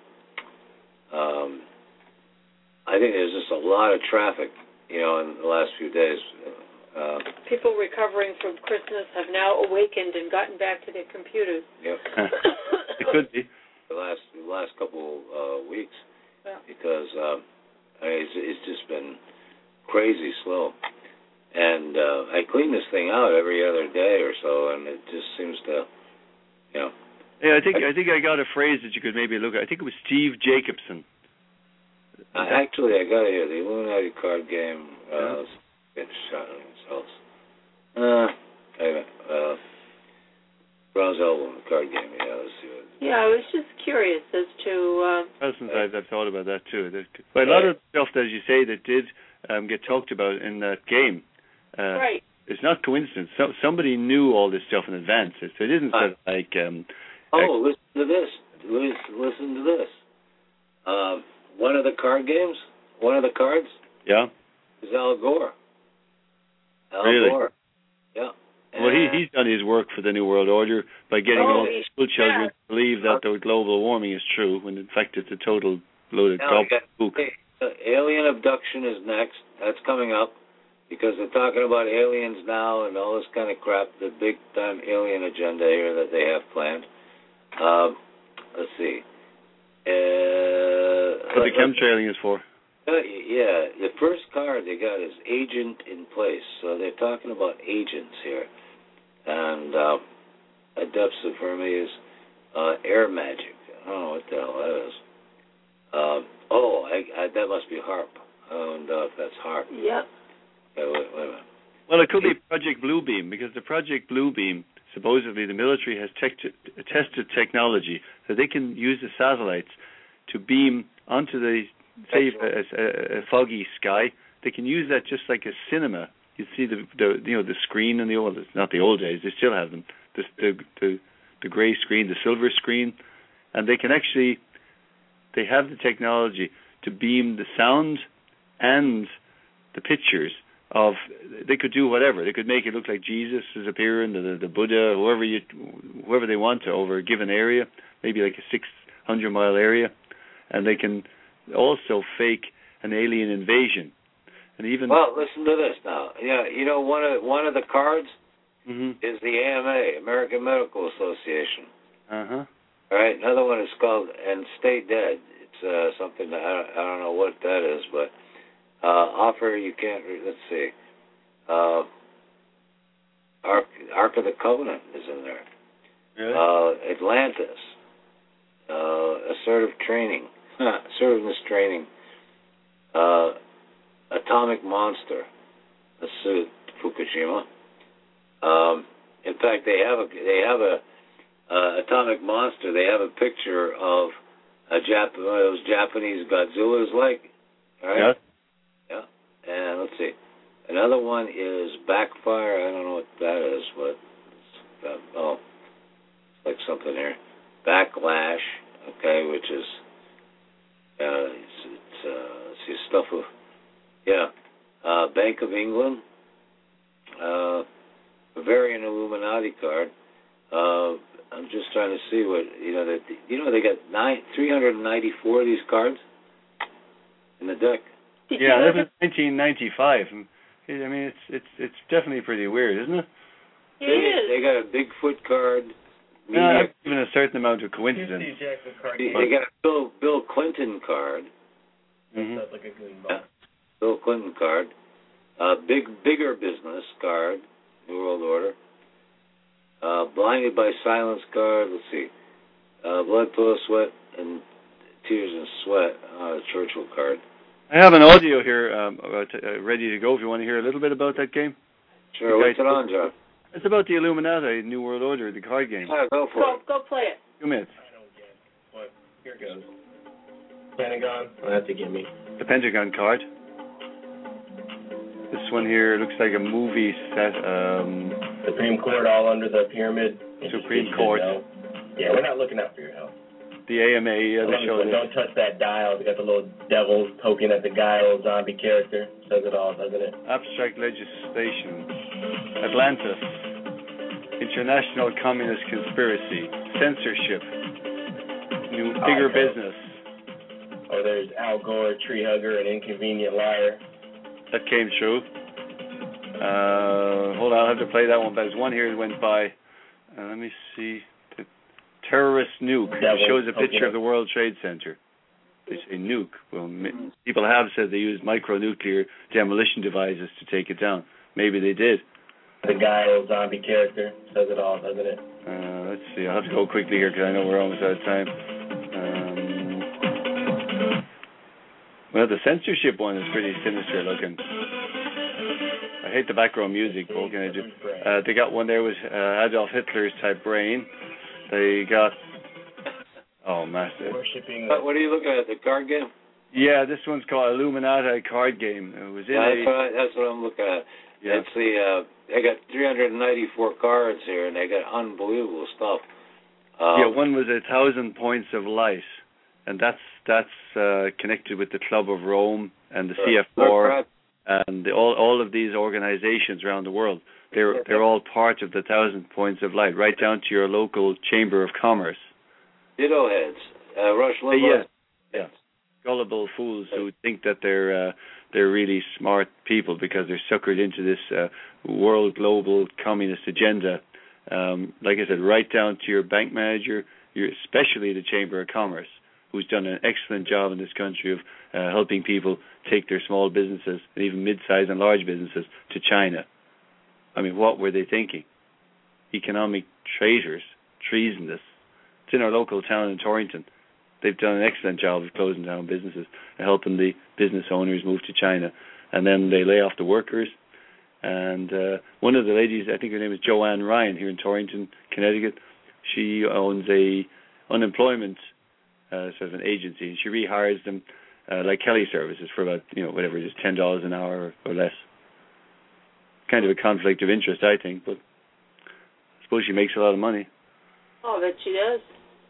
I think there's just a lot of traffic, in the last few days. People recovering from Christmas have now awakened and gotten back to their computers. Yep. It could be. The last couple weeks, because it's just been crazy slow. And I clean this thing out every other day or so, and it just seems to, Yeah, I think I got a phrase that you could maybe look at. I think it was Steve Jacobson. Actually, I got it here. The Illuminati card game. Let's get shot on themselves. Bronze album card game. Yeah, let's see what. Yeah, I was just curious as to. Since I've thought about that too. But a lot of stuff, as you say, that did get talked about in that game. Right. It's not coincidence. Somebody knew all this stuff in advance. So it isn't sort of like. Listen to this. Listen to this. One of the card games, one of the cards, is Al Gore. Really? Gore. Yeah. Well, he's done his work for the New World Order by getting all the school children to believe that the global warming is true, when in fact it's a total load of gobbledygook. Alien abduction is next. That's coming up because they're talking about aliens now and all this kind of crap. The big time alien agenda here that they have planned. Let's see. What the chemtrailing is for. The first card they got is Agent in Place. So they're talking about agents here. And Adepts of Hermes, Air Magic. I don't know what the hell that is. That must be HAARP. I don't know if that's HAARP. Yep. Wait a minute. Well, it could be Project Bluebeam, because the Project Bluebeam, supposedly the military has tested technology that they can use the satellites to beam onto the, say, a foggy sky. They can use that just like a cinema. You see the screen in the old, not the old days, they still have them, the gray screen, the silver screen, and they can actually, they have the technology to beam the sound and the pictures of, they could do whatever. They could make it look like Jesus is appearing, the Buddha, whoever they want to, over a given area, maybe like a 600-mile area, and they can also fake an alien invasion. And even listen to this now. Yeah, one of the cards is the AMA, American Medical Association. Uh-huh. All right, another one is called "And Stay Dead." It's something that I don't know what that is, but offer you can't. Let's see. Ark of the Covenant is in there. Really? Atlantis. Assertiveness training. Atomic Monster. That's Fukushima. In fact, they have a Atomic Monster. They have a picture of one of those Japanese Godzillas, like. All right. Yeah. And let's see. Another one is Backfire. I don't know what that is, but it's like something here. Backlash. Okay, which is it's stuff of Bank of England. Bavarian Illuminati card. I'm just trying to see what they got 394 of these cards in the deck. Yeah, that was 1995. I mean, it's definitely pretty weird, isn't it? They got a Bigfoot card. No, even a certain amount of coincidence. They got a Bill Clinton card. That's like a green ball. Bill Clinton card. Bigger Business card. New World Order. Blinded by Silence card. Let's see. Blood, Pillow, Sweat, and Tears and Sweat. Churchill card. I have an audio here ready to go if you want to hear a little bit about that game. Sure, what's it on, John? It's about the Illuminati, New World Order, the card game. Yeah, go for it. Go play it. 2 minutes. What? Here goes. Pentagon. That's a gimme. The Pentagon card. This one here looks like a movie set. Supreme Court all under the pyramid. Supreme Court. Yeah, we're not looking out for your health. The AMA, they show this. Don't touch that dial. They got the little devil poking at the guy, little zombie character. Says it all, doesn't it? Abstract legislation. Atlantis. International communist conspiracy. Censorship. Bigger business. Oh, there's Al Gore, tree hugger, and inconvenient liar. That came true. Hold on, I'll have to play that one. There's one here that went by. Let me see. The terrorist nuke. It shows a picture of the World Trade Center. They say nuke. Well, people have said they used micronuclear demolition devices to take it down. Maybe they did. The guy, old zombie character, says it all, doesn't it? Let's see. I'll have to go quickly here because I know we're almost out of time. Well, the censorship one is pretty sinister looking. I hate the background music, but what can I do? They got one there with Adolf Hitler's type brain. They got... Oh, massive. What are you looking at, the card game? Yeah, this one's called Illuminati Card Game. It was in that's what I'm looking at. Yeah. It's they got 394 cards here, and they got unbelievable stuff. One was 1,000 points of light, and that's connected with the Club of Rome and the CF4 and all of these organizations around the world. They're all part of the 1,000 points of light, right down to your local Chamber of Commerce. Ditto heads, Rush Limbaugh. Yeah. Gullible fools who think that they're really smart people because they're suckered into this world global communist agenda. Like I said, right down to your bank manager, especially the Chamber of Commerce, who's done an excellent job in this country of helping people take their small businesses and even mid-sized and large businesses to China. I mean, what were they thinking? Economic traitors, treasonous. It's in our local town in Torrington. They've done an excellent job of closing down businesses and helping the business owners move to China. And then they lay off the workers. And one of the ladies, I think her name is Joanne Ryan, here in Torrington, Connecticut, she owns a unemployment sort of an agency, and she rehires them like Kelly Services for about, whatever it is, $10 an hour or less. Kind of a conflict of interest, I think, but I suppose she makes a lot of money. Oh, I bet she does.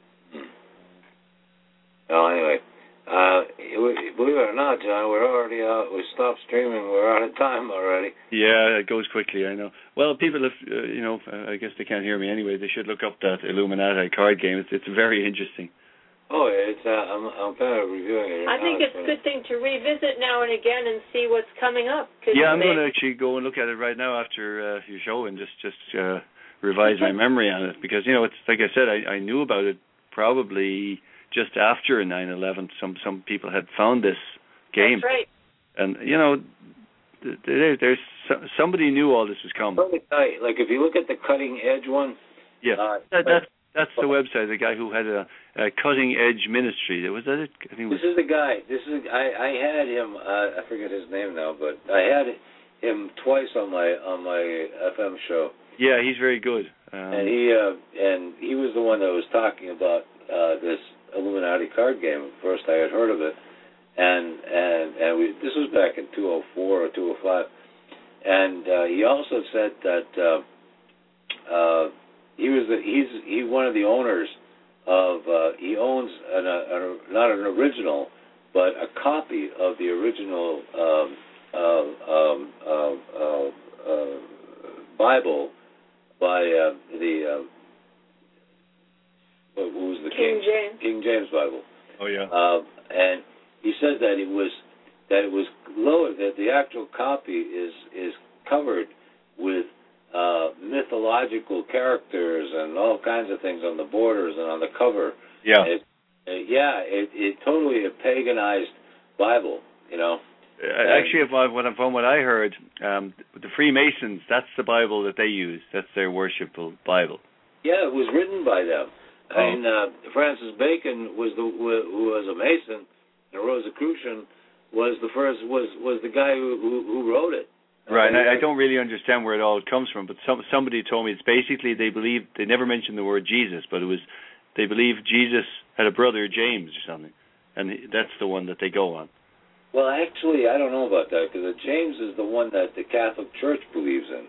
Well, anyway, believe it or not, John, we're already out. We stopped streaming. We're out of time already. Yeah, it goes quickly, I know. Well, people, if I guess they can't hear me anyway, they should look up that Illuminati card game. It's very interesting. Oh, it's I'm kind of reviewing it. I think it's a good thing to revisit now and again and see what's coming up. Yeah, I'm going to actually go and look at it right now after your show and just revise my memory on it, because it's like I said, I knew about it probably just after 9/11. Some people had found this game. That's right. And there's somebody knew all this was coming. Like if you look at the Cutting Edge one. Yeah, that's the website. The guy who had a Cutting Edge Ministry. Was that it? I think this is the guy. I had him. I forget his name now, but I had him twice on my FM show. Yeah, he's very good. And he was the one that was talking about this Illuminati card game. First, I had heard of it, and this was back in 2004 or 2005, and he also said that he's one of the owners of he owns not an original, but a copy of the original Bible by what was the King James Bible. Oh yeah. And he said that it was loaded, that the actual copy is covered with mythological characters and all kinds of things on the borders and on the cover. Yeah. It totally a paganized Bible, Actually, from what I heard, the Freemasons, that's the Bible that they use. That's their worshipful Bible. Yeah, it was written by them. I mean, Francis Bacon who was a Mason, and Rosicrucian was the guy who wrote it. Right, and I don't really understand where it all comes from, but somebody told me it's basically they never mentioned the word Jesus, but they believe Jesus had a brother, James, or something, and that's the one that they go on. Well, actually, I don't know about that, because James is the one that the Catholic Church believes in.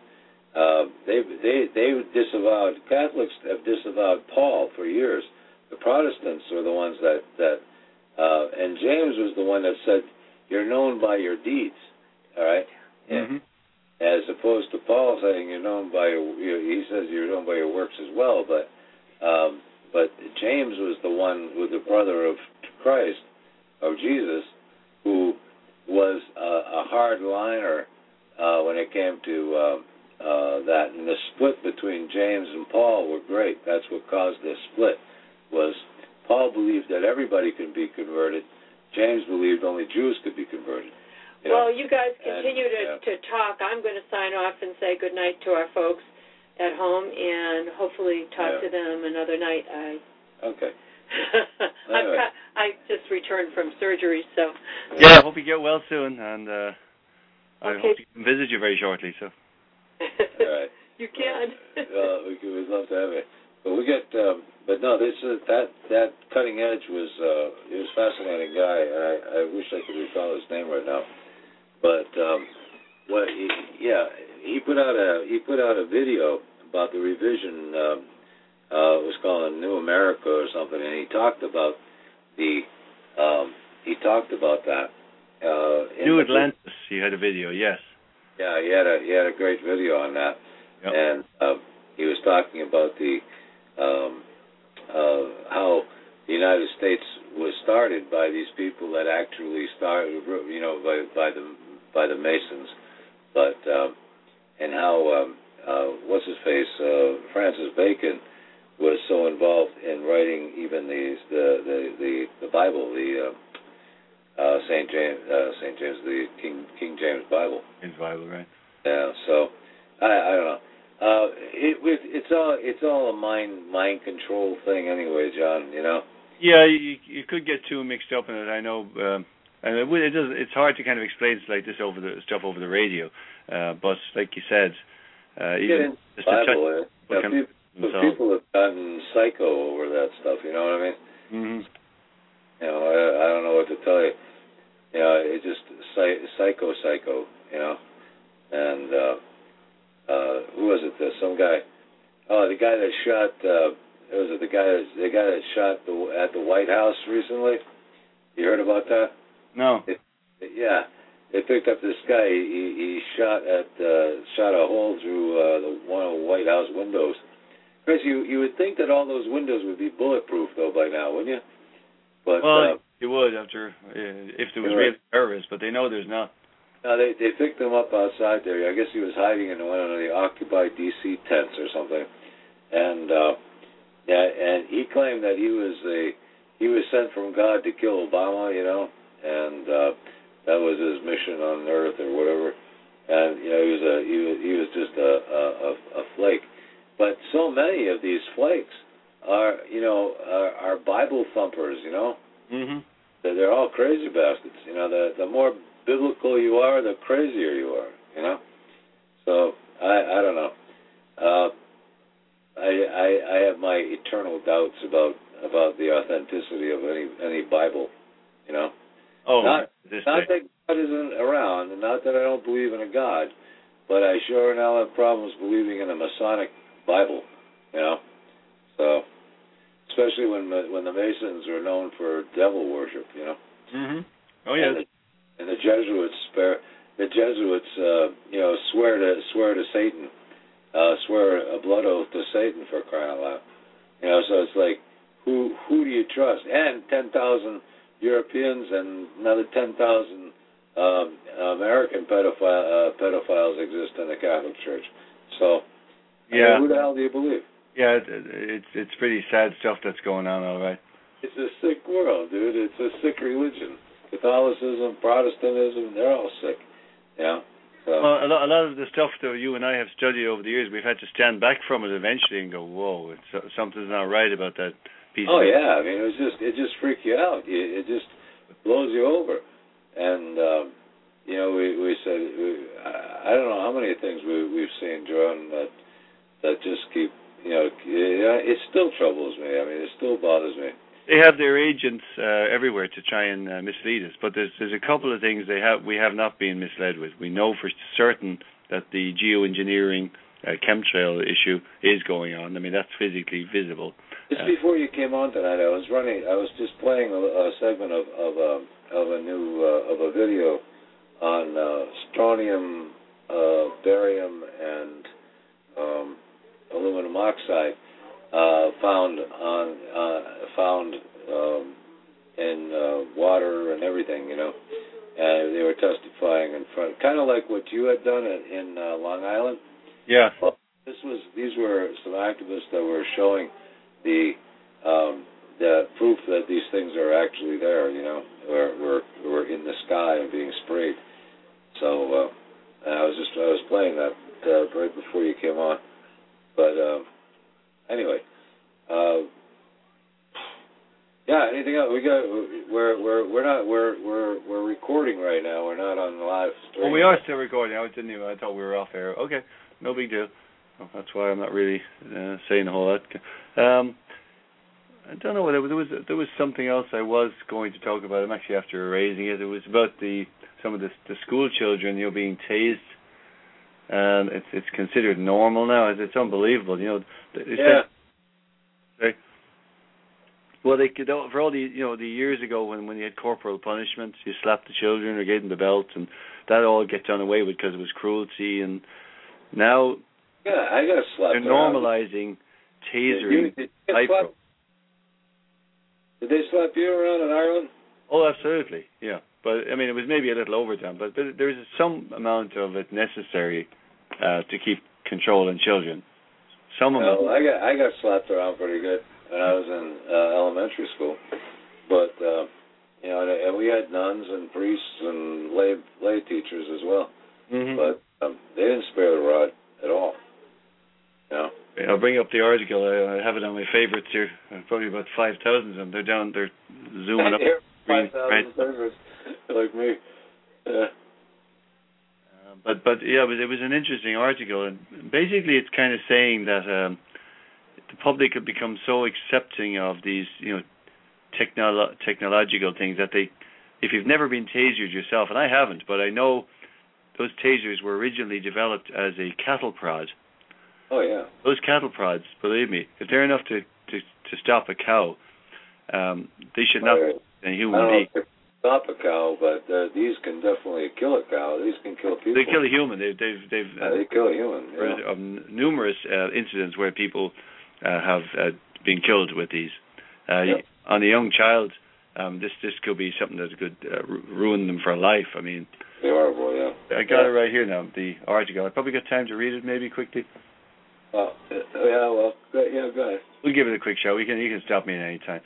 They disavowed, Catholics have disavowed Paul for years. The Protestants are the ones that and James was the one that said, "You're known by your deeds," all right? Mm-hmm. As opposed to Paul saying you're known by he says you're known by your works as well, but James was the one who the brother of Christ, of Jesus, who was a hard liner when it came to that. And the split between James and Paul were great. That's what caused this split. Was Paul believed that everybody could be converted. James believed only Jews could be converted. Well, you guys continue to talk. I'm going to sign off and say good night to our folks at home, and hopefully talk to them another night. Okay. I just returned from surgery, so. Yeah, I hope you get well soon, and I hope to visit you very shortly. So. All right. You can. We'd love to have it. But we get, but no, that Cutting Edge was he was a fascinating guy. I wish I could recall his name right now. But he put out a video about the revision. It was called New America or something, and he talked about that. New Atlantis. He had a video, yes. Yeah, he had a great video on that, yep. And he was talking about how the United States was started by these people that actually started, by the Masons, but and how what's his face Francis Bacon was so involved in writing even the Bible, the St. James, the King James Bible. His Bible, right? Yeah. So I don't know. It's all a mind control thing anyway, John. Yeah, you could get too mixed up in it. I know, and it's hard to kind of explain like this over the radio. But like you said, even just Bible, people have gotten psycho over that stuff. You know what I mean? Mm-hmm. I don't know what to tell you. It's just psycho. And who was it? Some guy. Oh, the guy that shot. Was it the guy that shot at the White House recently? You heard about that? No. They picked up this guy. He shot a hole through one of the White House windows. Chris, you would think that all those windows would be bulletproof though by now, wouldn't you? But you would after if there was real terrorists, but they know there's not. No, they picked him up outside there. I guess he was hiding in one of the occupied D.C. tents or something, and and he claimed that he was sent from God to kill Obama, and that was his mission on Earth or whatever. And he was just a flake. But so many of these flakes are Bible thumpers, Mm-hmm. They're all crazy bastards. The more biblical you are, the crazier you are. So I don't know. I have my eternal doubts about the authenticity of any Bible. Not that God isn't around, and not that I don't believe in a God, but I sure now have problems believing in a Masonic Bible. So especially when the Masons are known for devil worship. Mm-hmm. Oh yeah. And the Jesuits swear to Satan, swear a blood oath to Satan, for crying out loud. So it's like, who do you trust? And 10,000 Europeans and another 10,000 American pedophiles exist in the Catholic Church. So, yeah, who the hell do you believe? Yeah, it's pretty sad stuff that's going on. All right. It's a sick world, dude. It's a sick religion. Catholicism, Protestantism—they're all sick. So. Well, a lot of the stuff that you and I have studied over the years, we've had to stand back from it eventually and go, "Whoa, something's not right about that piece." Oh yeah, I mean, it just freaks you out. It just blows you over. And we said, I don't know how many things we've seen, Jordan, that just keep, it still troubles me. I mean, it still bothers me. They have their agents everywhere to try and mislead us, but there's a couple of things we have not been misled with. We know for certain that the geoengineering chemtrail issue is going on. I mean, that's physically visible. Just before you came on tonight, I was just playing a segment of a video on strontium, barium, and aluminum oxide found in water and everything, and they were testifying in front, kind of like what you had done in Long Island. Yeah. Well, these were some activists that were showing the proof that these things are actually there, we're in the sky and being sprayed. So I was playing that right before you came on. But anyway, yeah. Anything else? We're recording right now. We're not on the live stream. Well, we are still recording. I thought we were off air. Okay, no big deal. Well, that's why I'm not really saying a whole lot. I don't know whether there was something else I was going to talk about. I'm actually after erasing it. It was about some of the school children, being tased. And it's considered normal now. It's unbelievable, Yeah. Well, they could, for all the years ago when you had corporal punishments, you slapped the children or gave them the belt, and that all gets done away with because it was cruelty. And now, yeah, I got slapped. They're normalizing tasering. Did they slap you around in Ireland? Oh, absolutely, yeah. But I mean, it was maybe a little overdone, but there's some amount of it necessary to keep control on children. Some amount. I got slapped around pretty good when I was in elementary school, but and we had nuns and priests and lay teachers as well. Mm-hmm. But they didn't spare the rod at all. I'll bring up the article. I have it on my favorites here. Probably about 5,000 of them. They're zooming up. 5,000 favorites, like me. Yeah. But yeah, it was an interesting article, and basically it's kind of saying that the public have become so accepting of these, technological things that if you've never been tasered yourself, and I haven't, but I know those tasers were originally developed as a cattle prod. Oh yeah. Those cattle prods, believe me, if they're enough to stop a cow, they should not be a human being. Stop a cow, but these can definitely kill a cow. These can kill people. They kill a human. They kill a human. Yeah. Numerous incidents where people have been killed with these. On a young child, this could be something that could ruin them for life. I mean, horrible, yeah. I got it right here now, the article. I probably got time to read it maybe quickly. Go ahead. We'll give it a quick show. You can stop me at any time.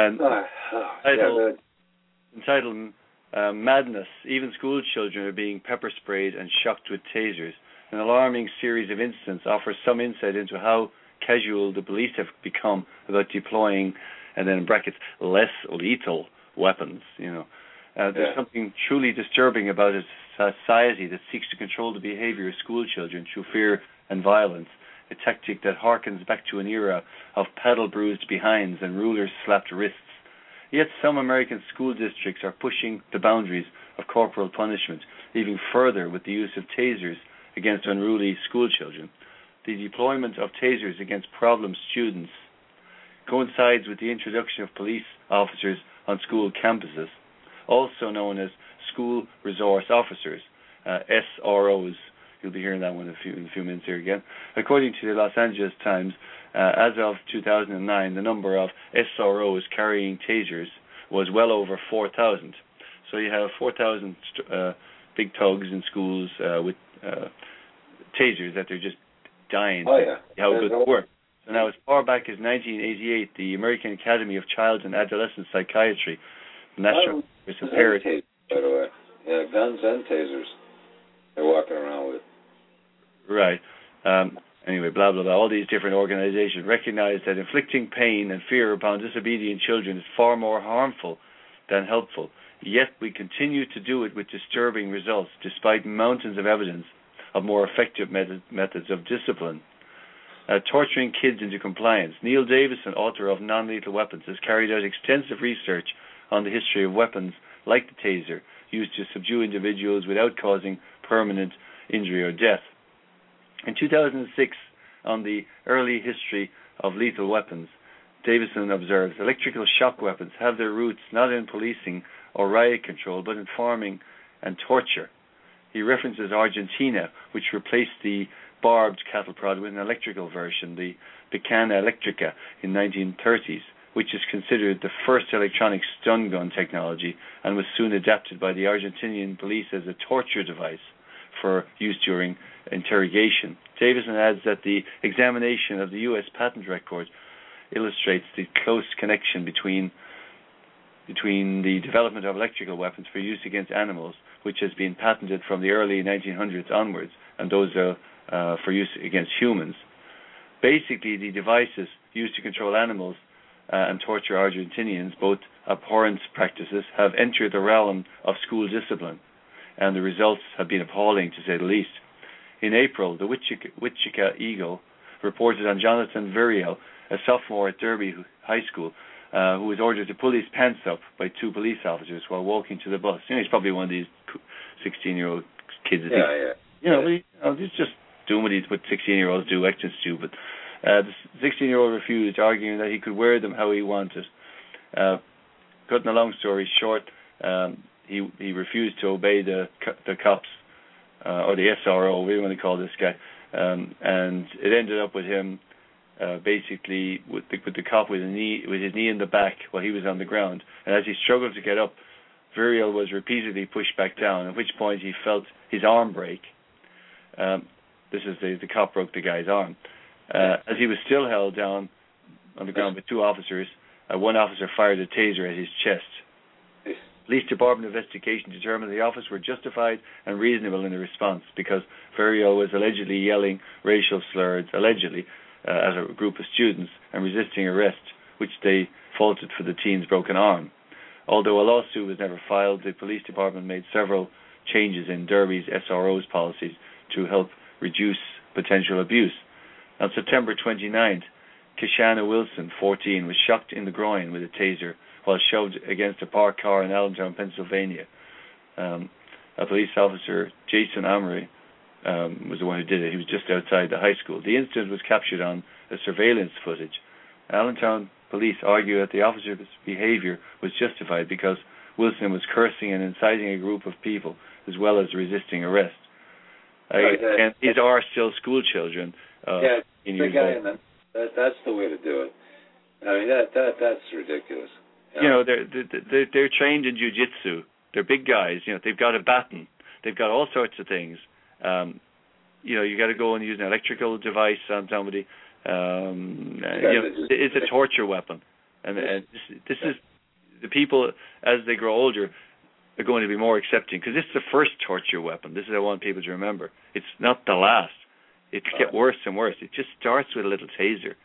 Entitled Madness. Even school children are being pepper sprayed and shocked with tasers. An alarming series of incidents offers some insight into how casual the police have become about deploying, and then in brackets, less lethal weapons. There's something truly disturbing about a society that seeks to control the behavior of school children through fear and violence, a tactic that harkens back to an era of paddle-bruised behinds and ruler-slapped wrists. Yet some American school districts are pushing the boundaries of corporal punishment even further with the use of tasers against unruly school children. The deployment of tasers against problem students coincides with the introduction of police officers on school campuses, also known as school resource officers, SROs. You'll be hearing that one in a few minutes here again. According to the Los Angeles Times, as of 2009, the number of SROs carrying tasers was well over 4,000. So you have 4,000 big thugs in schools with tasers that they're just dying. Oh, yeah. How good they work. So now, as far back as 1988, the American Academy of Child and Adolescent Psychiatry, National Paris, by the way, yeah, guns and tasers they're walking around with. Right. Anyway, blah, blah, blah. All these different organizations recognize that inflicting pain and fear upon disobedient children is far more harmful than helpful. Yet we continue to do it with disturbing results, despite mountains of evidence of more effective methods of discipline. Torturing kids into compliance. Neil Davison, author of Non-Lethal Weapons, has carried out extensive research on the history of weapons like the taser, used to subdue individuals without causing permanent injury or death. In 2006, on the early history of lethal weapons, Davison observes electrical shock weapons have their roots not in policing or riot control, but in farming and torture. He references Argentina, which replaced the barbed cattle prod with an electrical version, the Picana Electrica, in 1930s, which is considered the first electronic stun gun technology and was soon adapted by the Argentinian police as a torture device for use during interrogation. Davison adds that the examination of the U.S. patent record illustrates the close connection between the development of electrical weapons for use against animals, which has been patented from the early 1900s onwards, and those for use against humans. Basically, the devices used to control animals and torture Argentinians, both abhorrent practices, have entered the realm of school discipline, and the results have been appalling, to say the least. In April, the Wichita Eagle reported on Jonathan Viriel, a sophomore at Derby High School, who was ordered to pull his pants up by two police officers while walking to the bus. He's probably one of these 16-year-old kids. He's just doing what 16-year-olds do, acting stupid. The 16-year-old refused, arguing that he could wear them how he wanted. Cutting a long story short, he refused to obey the cops, or the SRO, whatever you want to call this guy, and it ended up with him basically with the cop with his knee in the back while he was on the ground. And as he struggled to get up, Viriel was repeatedly pushed back down, at which point he felt his arm break. This is the cop broke the guy's arm. As he was still held down on the ground by two officers, one officer fired a taser at his chest. Police department investigation determined the officers were justified and reasonable in the response because Viriel was allegedly yelling racial slurs, at a group of students and resisting arrest, which they faulted for the teen's broken arm. Although a lawsuit was never filed, the police department made several changes in Derby's SRO's policies to help reduce potential abuse. On September 29th, Kishana Wilson, 14, was shocked in the groin with a taser while shoved against a parked car in Allentown, Pennsylvania. A police officer, Jason Amory, was the one who did it. He was just outside the high school. The incident was captured on the surveillance footage. Allentown police argue that the officer's behavior was justified because Wilson was cursing and inciting a group of people as well as resisting arrest. And these are still school children. That's the way to do it. I mean, that's ridiculous. You know, they're trained in jiu-jitsu. They're big guys. You know, they've got a baton. They've got all sorts of things. You know, you got to go and use an electrical device on somebody. You know, it's a torture weapon, and this is the people as they grow older are going to be more accepting because this is the first torture weapon. This is what I want people to remember. It's not the last. It gets worse and worse. It just starts with a little taser.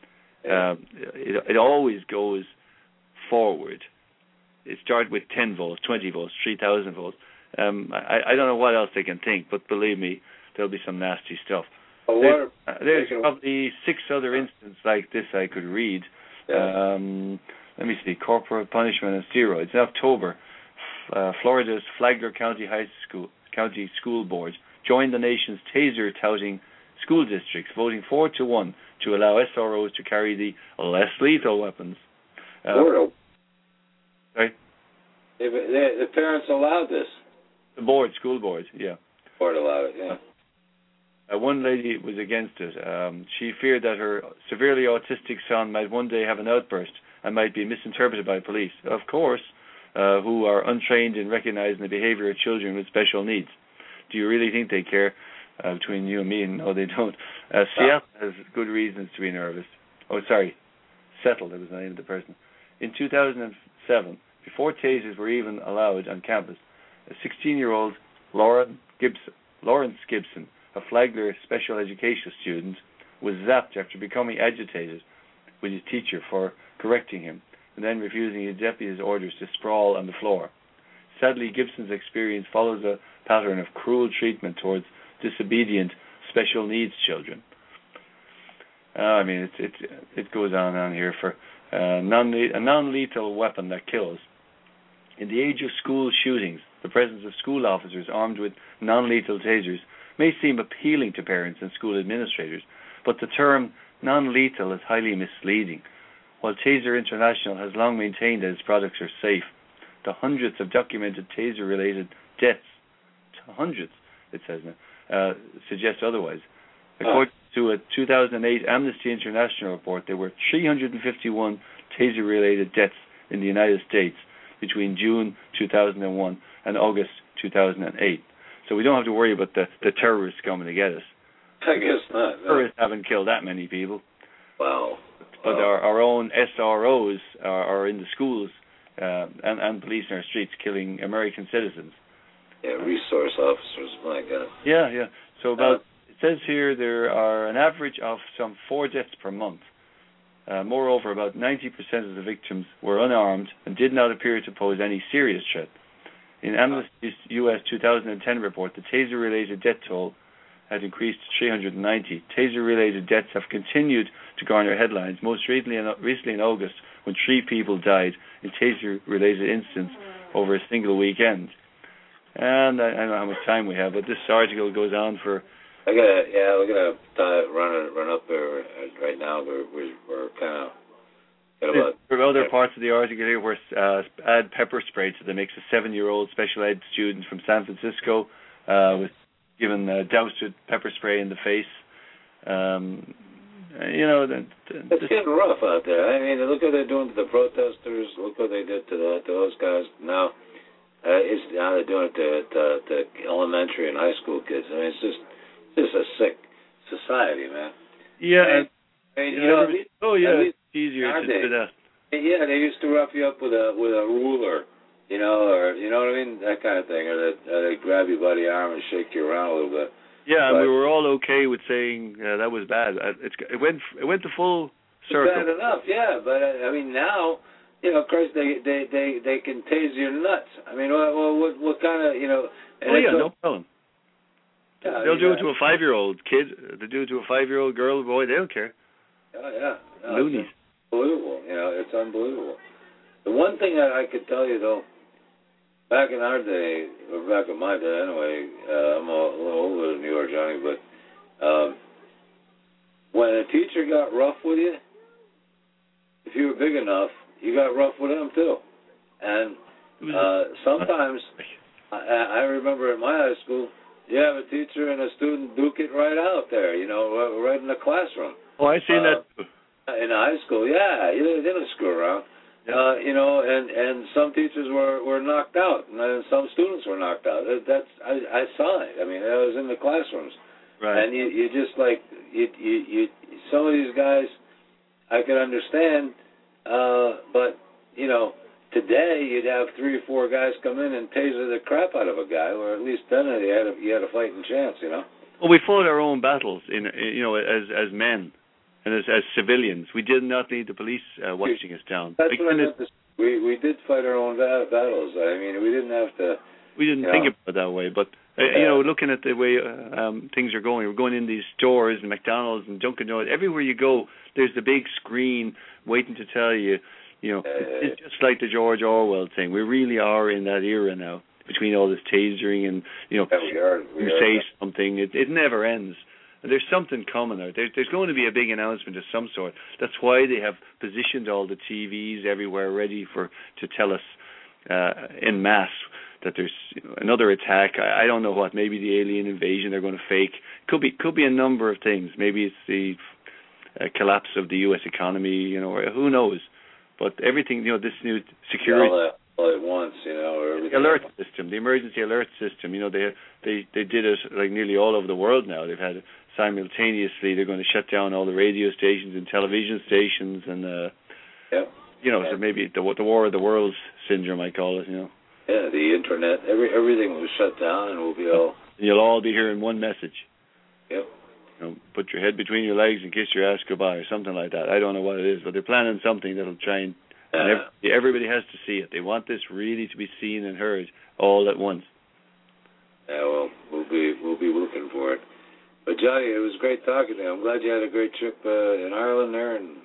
It always goes forward. It started with 10 volts, 20 volts, 3,000 volts. I don't know what else they can think, but believe me, there'll be some nasty stuff. There's probably 6 other instances like this I could read. Let me see. Corporal punishment and steroids. In October, Florida's Flagler County School Board joined the nation's taser-touting school districts, voting 4-1 to allow SROs to carry the less lethal weapons. Sorry? The parents allowed this. The school board, yeah. Board allowed it, yeah. One lady was against it. She feared that her severely autistic son might one day have an outburst and might be misinterpreted by police, of course, who are untrained in recognizing the behavior of children with special needs. Do you really think they care? Between you and me, no, they don't. Seattle has good reasons to be nervous. Oh, sorry. Settle, that was the name of the person. In 2007, before tasers were even allowed on campus, a 16-year-old Lawrence Gibson, a Flagler special education student, was zapped after becoming agitated with his teacher for correcting him and then refusing his deputy's orders to sprawl on the floor. Sadly, Gibson's experience follows a pattern of cruel treatment towards disobedient special needs children. I mean, it goes on here for a non-lethal weapon that kills. In the age of school shootings, the presence of school officers armed with non-lethal tasers may seem appealing to parents and school administrators, but the term non-lethal is highly misleading. While Taser International has long maintained that its products are safe, the hundreds of documented taser-related deaths, hundreds, it says now, suggest otherwise. According to a 2008 Amnesty International report, there were 351 taser-related deaths in the United States between June 2001 and August 2008. So we don't have to worry about the terrorists coming to get us. I guess not. No. Terrorists haven't killed that many people. Wow. But our own SROs are in the schools and police in our streets killing American citizens. Yeah, resource officers, my God. Yeah. So it says here there are an average of some 4 deaths per month. Moreover, about 90% of the victims were unarmed and did not appear to pose any serious threat. In Amnesty's U.S. 2010 report, the taser-related death toll had increased to 390. Taser-related deaths have continued to garner headlines, most recently in August, when 3 people died in taser-related incidents over a single weekend. And I don't know how much time we have, but this article goes on for... we're gonna run up there right now. We're kind of... There are other parts of the article here where add pepper spray to the mix. A 7-year-old special ed student from San Francisco was given doused with pepper spray in the face. It's getting rough out there. I mean, look what they're doing to the protesters. Look what they did to those guys. Now they're doing it to elementary and high school kids. I mean, it's just a sick society, man. Yeah. It's easier to do that. Yeah, they used to rough you up with a ruler, or you know what I mean, that kind of thing, or they grab you by the arm and shake you around a little bit. Yeah, and we were all okay with saying that was bad. It went the full circle. Bad enough, yeah. But I mean, now, of course, they can tase your nuts. I mean, what kind of, no problem. Yeah, they'll do it to a 5-year-old kid. They do it to a 5-year-old girl or boy. They don't care. Oh yeah. No, loonies. It's unbelievable. It's unbelievable. The one thing that I could tell you though, back in our day, or back in my day anyway, I'm a little older than you are, Johnny, but when a teacher got rough with you, if you were big enough, you got rough with them too. And sometimes, I remember at my high school, you have a teacher and a student duke it right out there, right in the classroom. Oh, I've seen that. In high school, yeah. They don't screw around. And some teachers were knocked out, and some students were knocked out. I saw it. I mean, I was in the classrooms, right? And you just like you some of these guys, I could understand, but today you'd have 3 or 4 guys come in and taser the crap out of a guy, or at least then you had a fighting chance, Well, we fought our own battles as men. And as civilians, we did not need the police watching us down. That's what I meant to say. We did fight our own battles. I mean, we didn't have to. We didn't think about it that way, but looking at the way things are going, we're going in these stores and McDonald's and Dunkin' Donuts. Everywhere you go, there's the big screen waiting to tell you. It's just like the George Orwell thing. We really are in that era now. Between all this tasering and you say something, it never ends. There's something coming out. There's going to be a big announcement of some sort. That's why they have positioned all the TVs everywhere ready to tell us en masse that there's another attack. I don't know what. Maybe the alien invasion they're going to fake. Could be a number of things. Maybe it's the collapse of the U.S. economy. Or who knows? But everything. This new security. All at once, or everything. Alert system, the emergency alert system. They did it like nearly all over the world now. They've had simultaneously. They're going to shut down all the radio stations and television stations, and so maybe the War of the Worlds syndrome, I call it. Yeah, the internet, everything was shut down, and we'll be all. You'll all be hearing one message. Yep. Put your head between your legs and kiss your ass goodbye, or something like that. I don't know what it is, but they're planning something that'll try and. Everybody has to see it. They want this really to be seen and heard all at once. Yeah, well, we'll be looking for it. But Johnny, it was great talking to you. I'm glad you had a great trip in Ireland there, and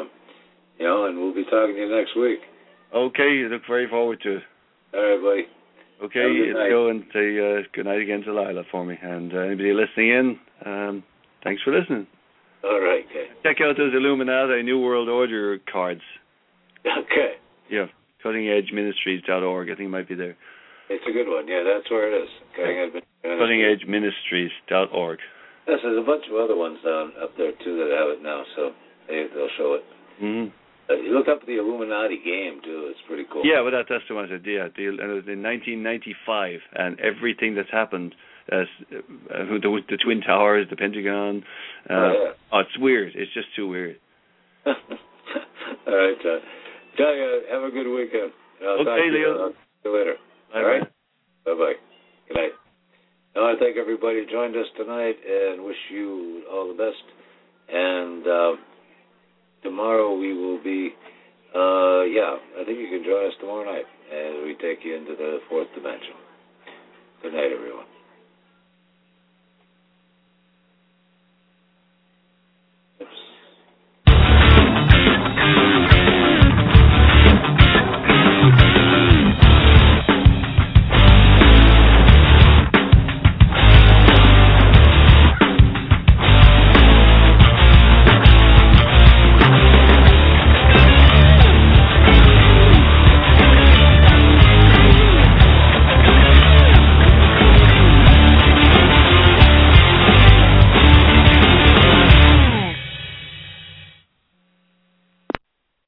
and we'll be talking to you next week. Okay, look very forward to it. All right, buddy. Okay, let's go and say good night again to Lila for me, and anybody listening in, thanks for listening. All right, okay. Check out those Illuminati New World Order cards. Okay. Yeah, cuttingedgeministries.org. I think it might be there. It's a good one. Yeah, that's where it is. Cuttingedgeministries.org. Yes, there's a bunch of other ones up there, too, that have it now, so they'll show it. Mm-hmm. You look up the Illuminati game, too. It's pretty cool. Yeah, well, that's the one I said. Yeah, it was in 1995, and everything that's happened, the Twin Towers, the Pentagon. It's weird. It's just too weird. All right, John. John, have a good weekend. I'll talk to Leo. I'll see you later. Bye-bye. All right? Bye-bye. Good night. I want to thank everybody who joined us tonight and wish you all the best. And tomorrow we will be, I think you can join us tomorrow night as we take you into the 4th dimension. Good night, everyone.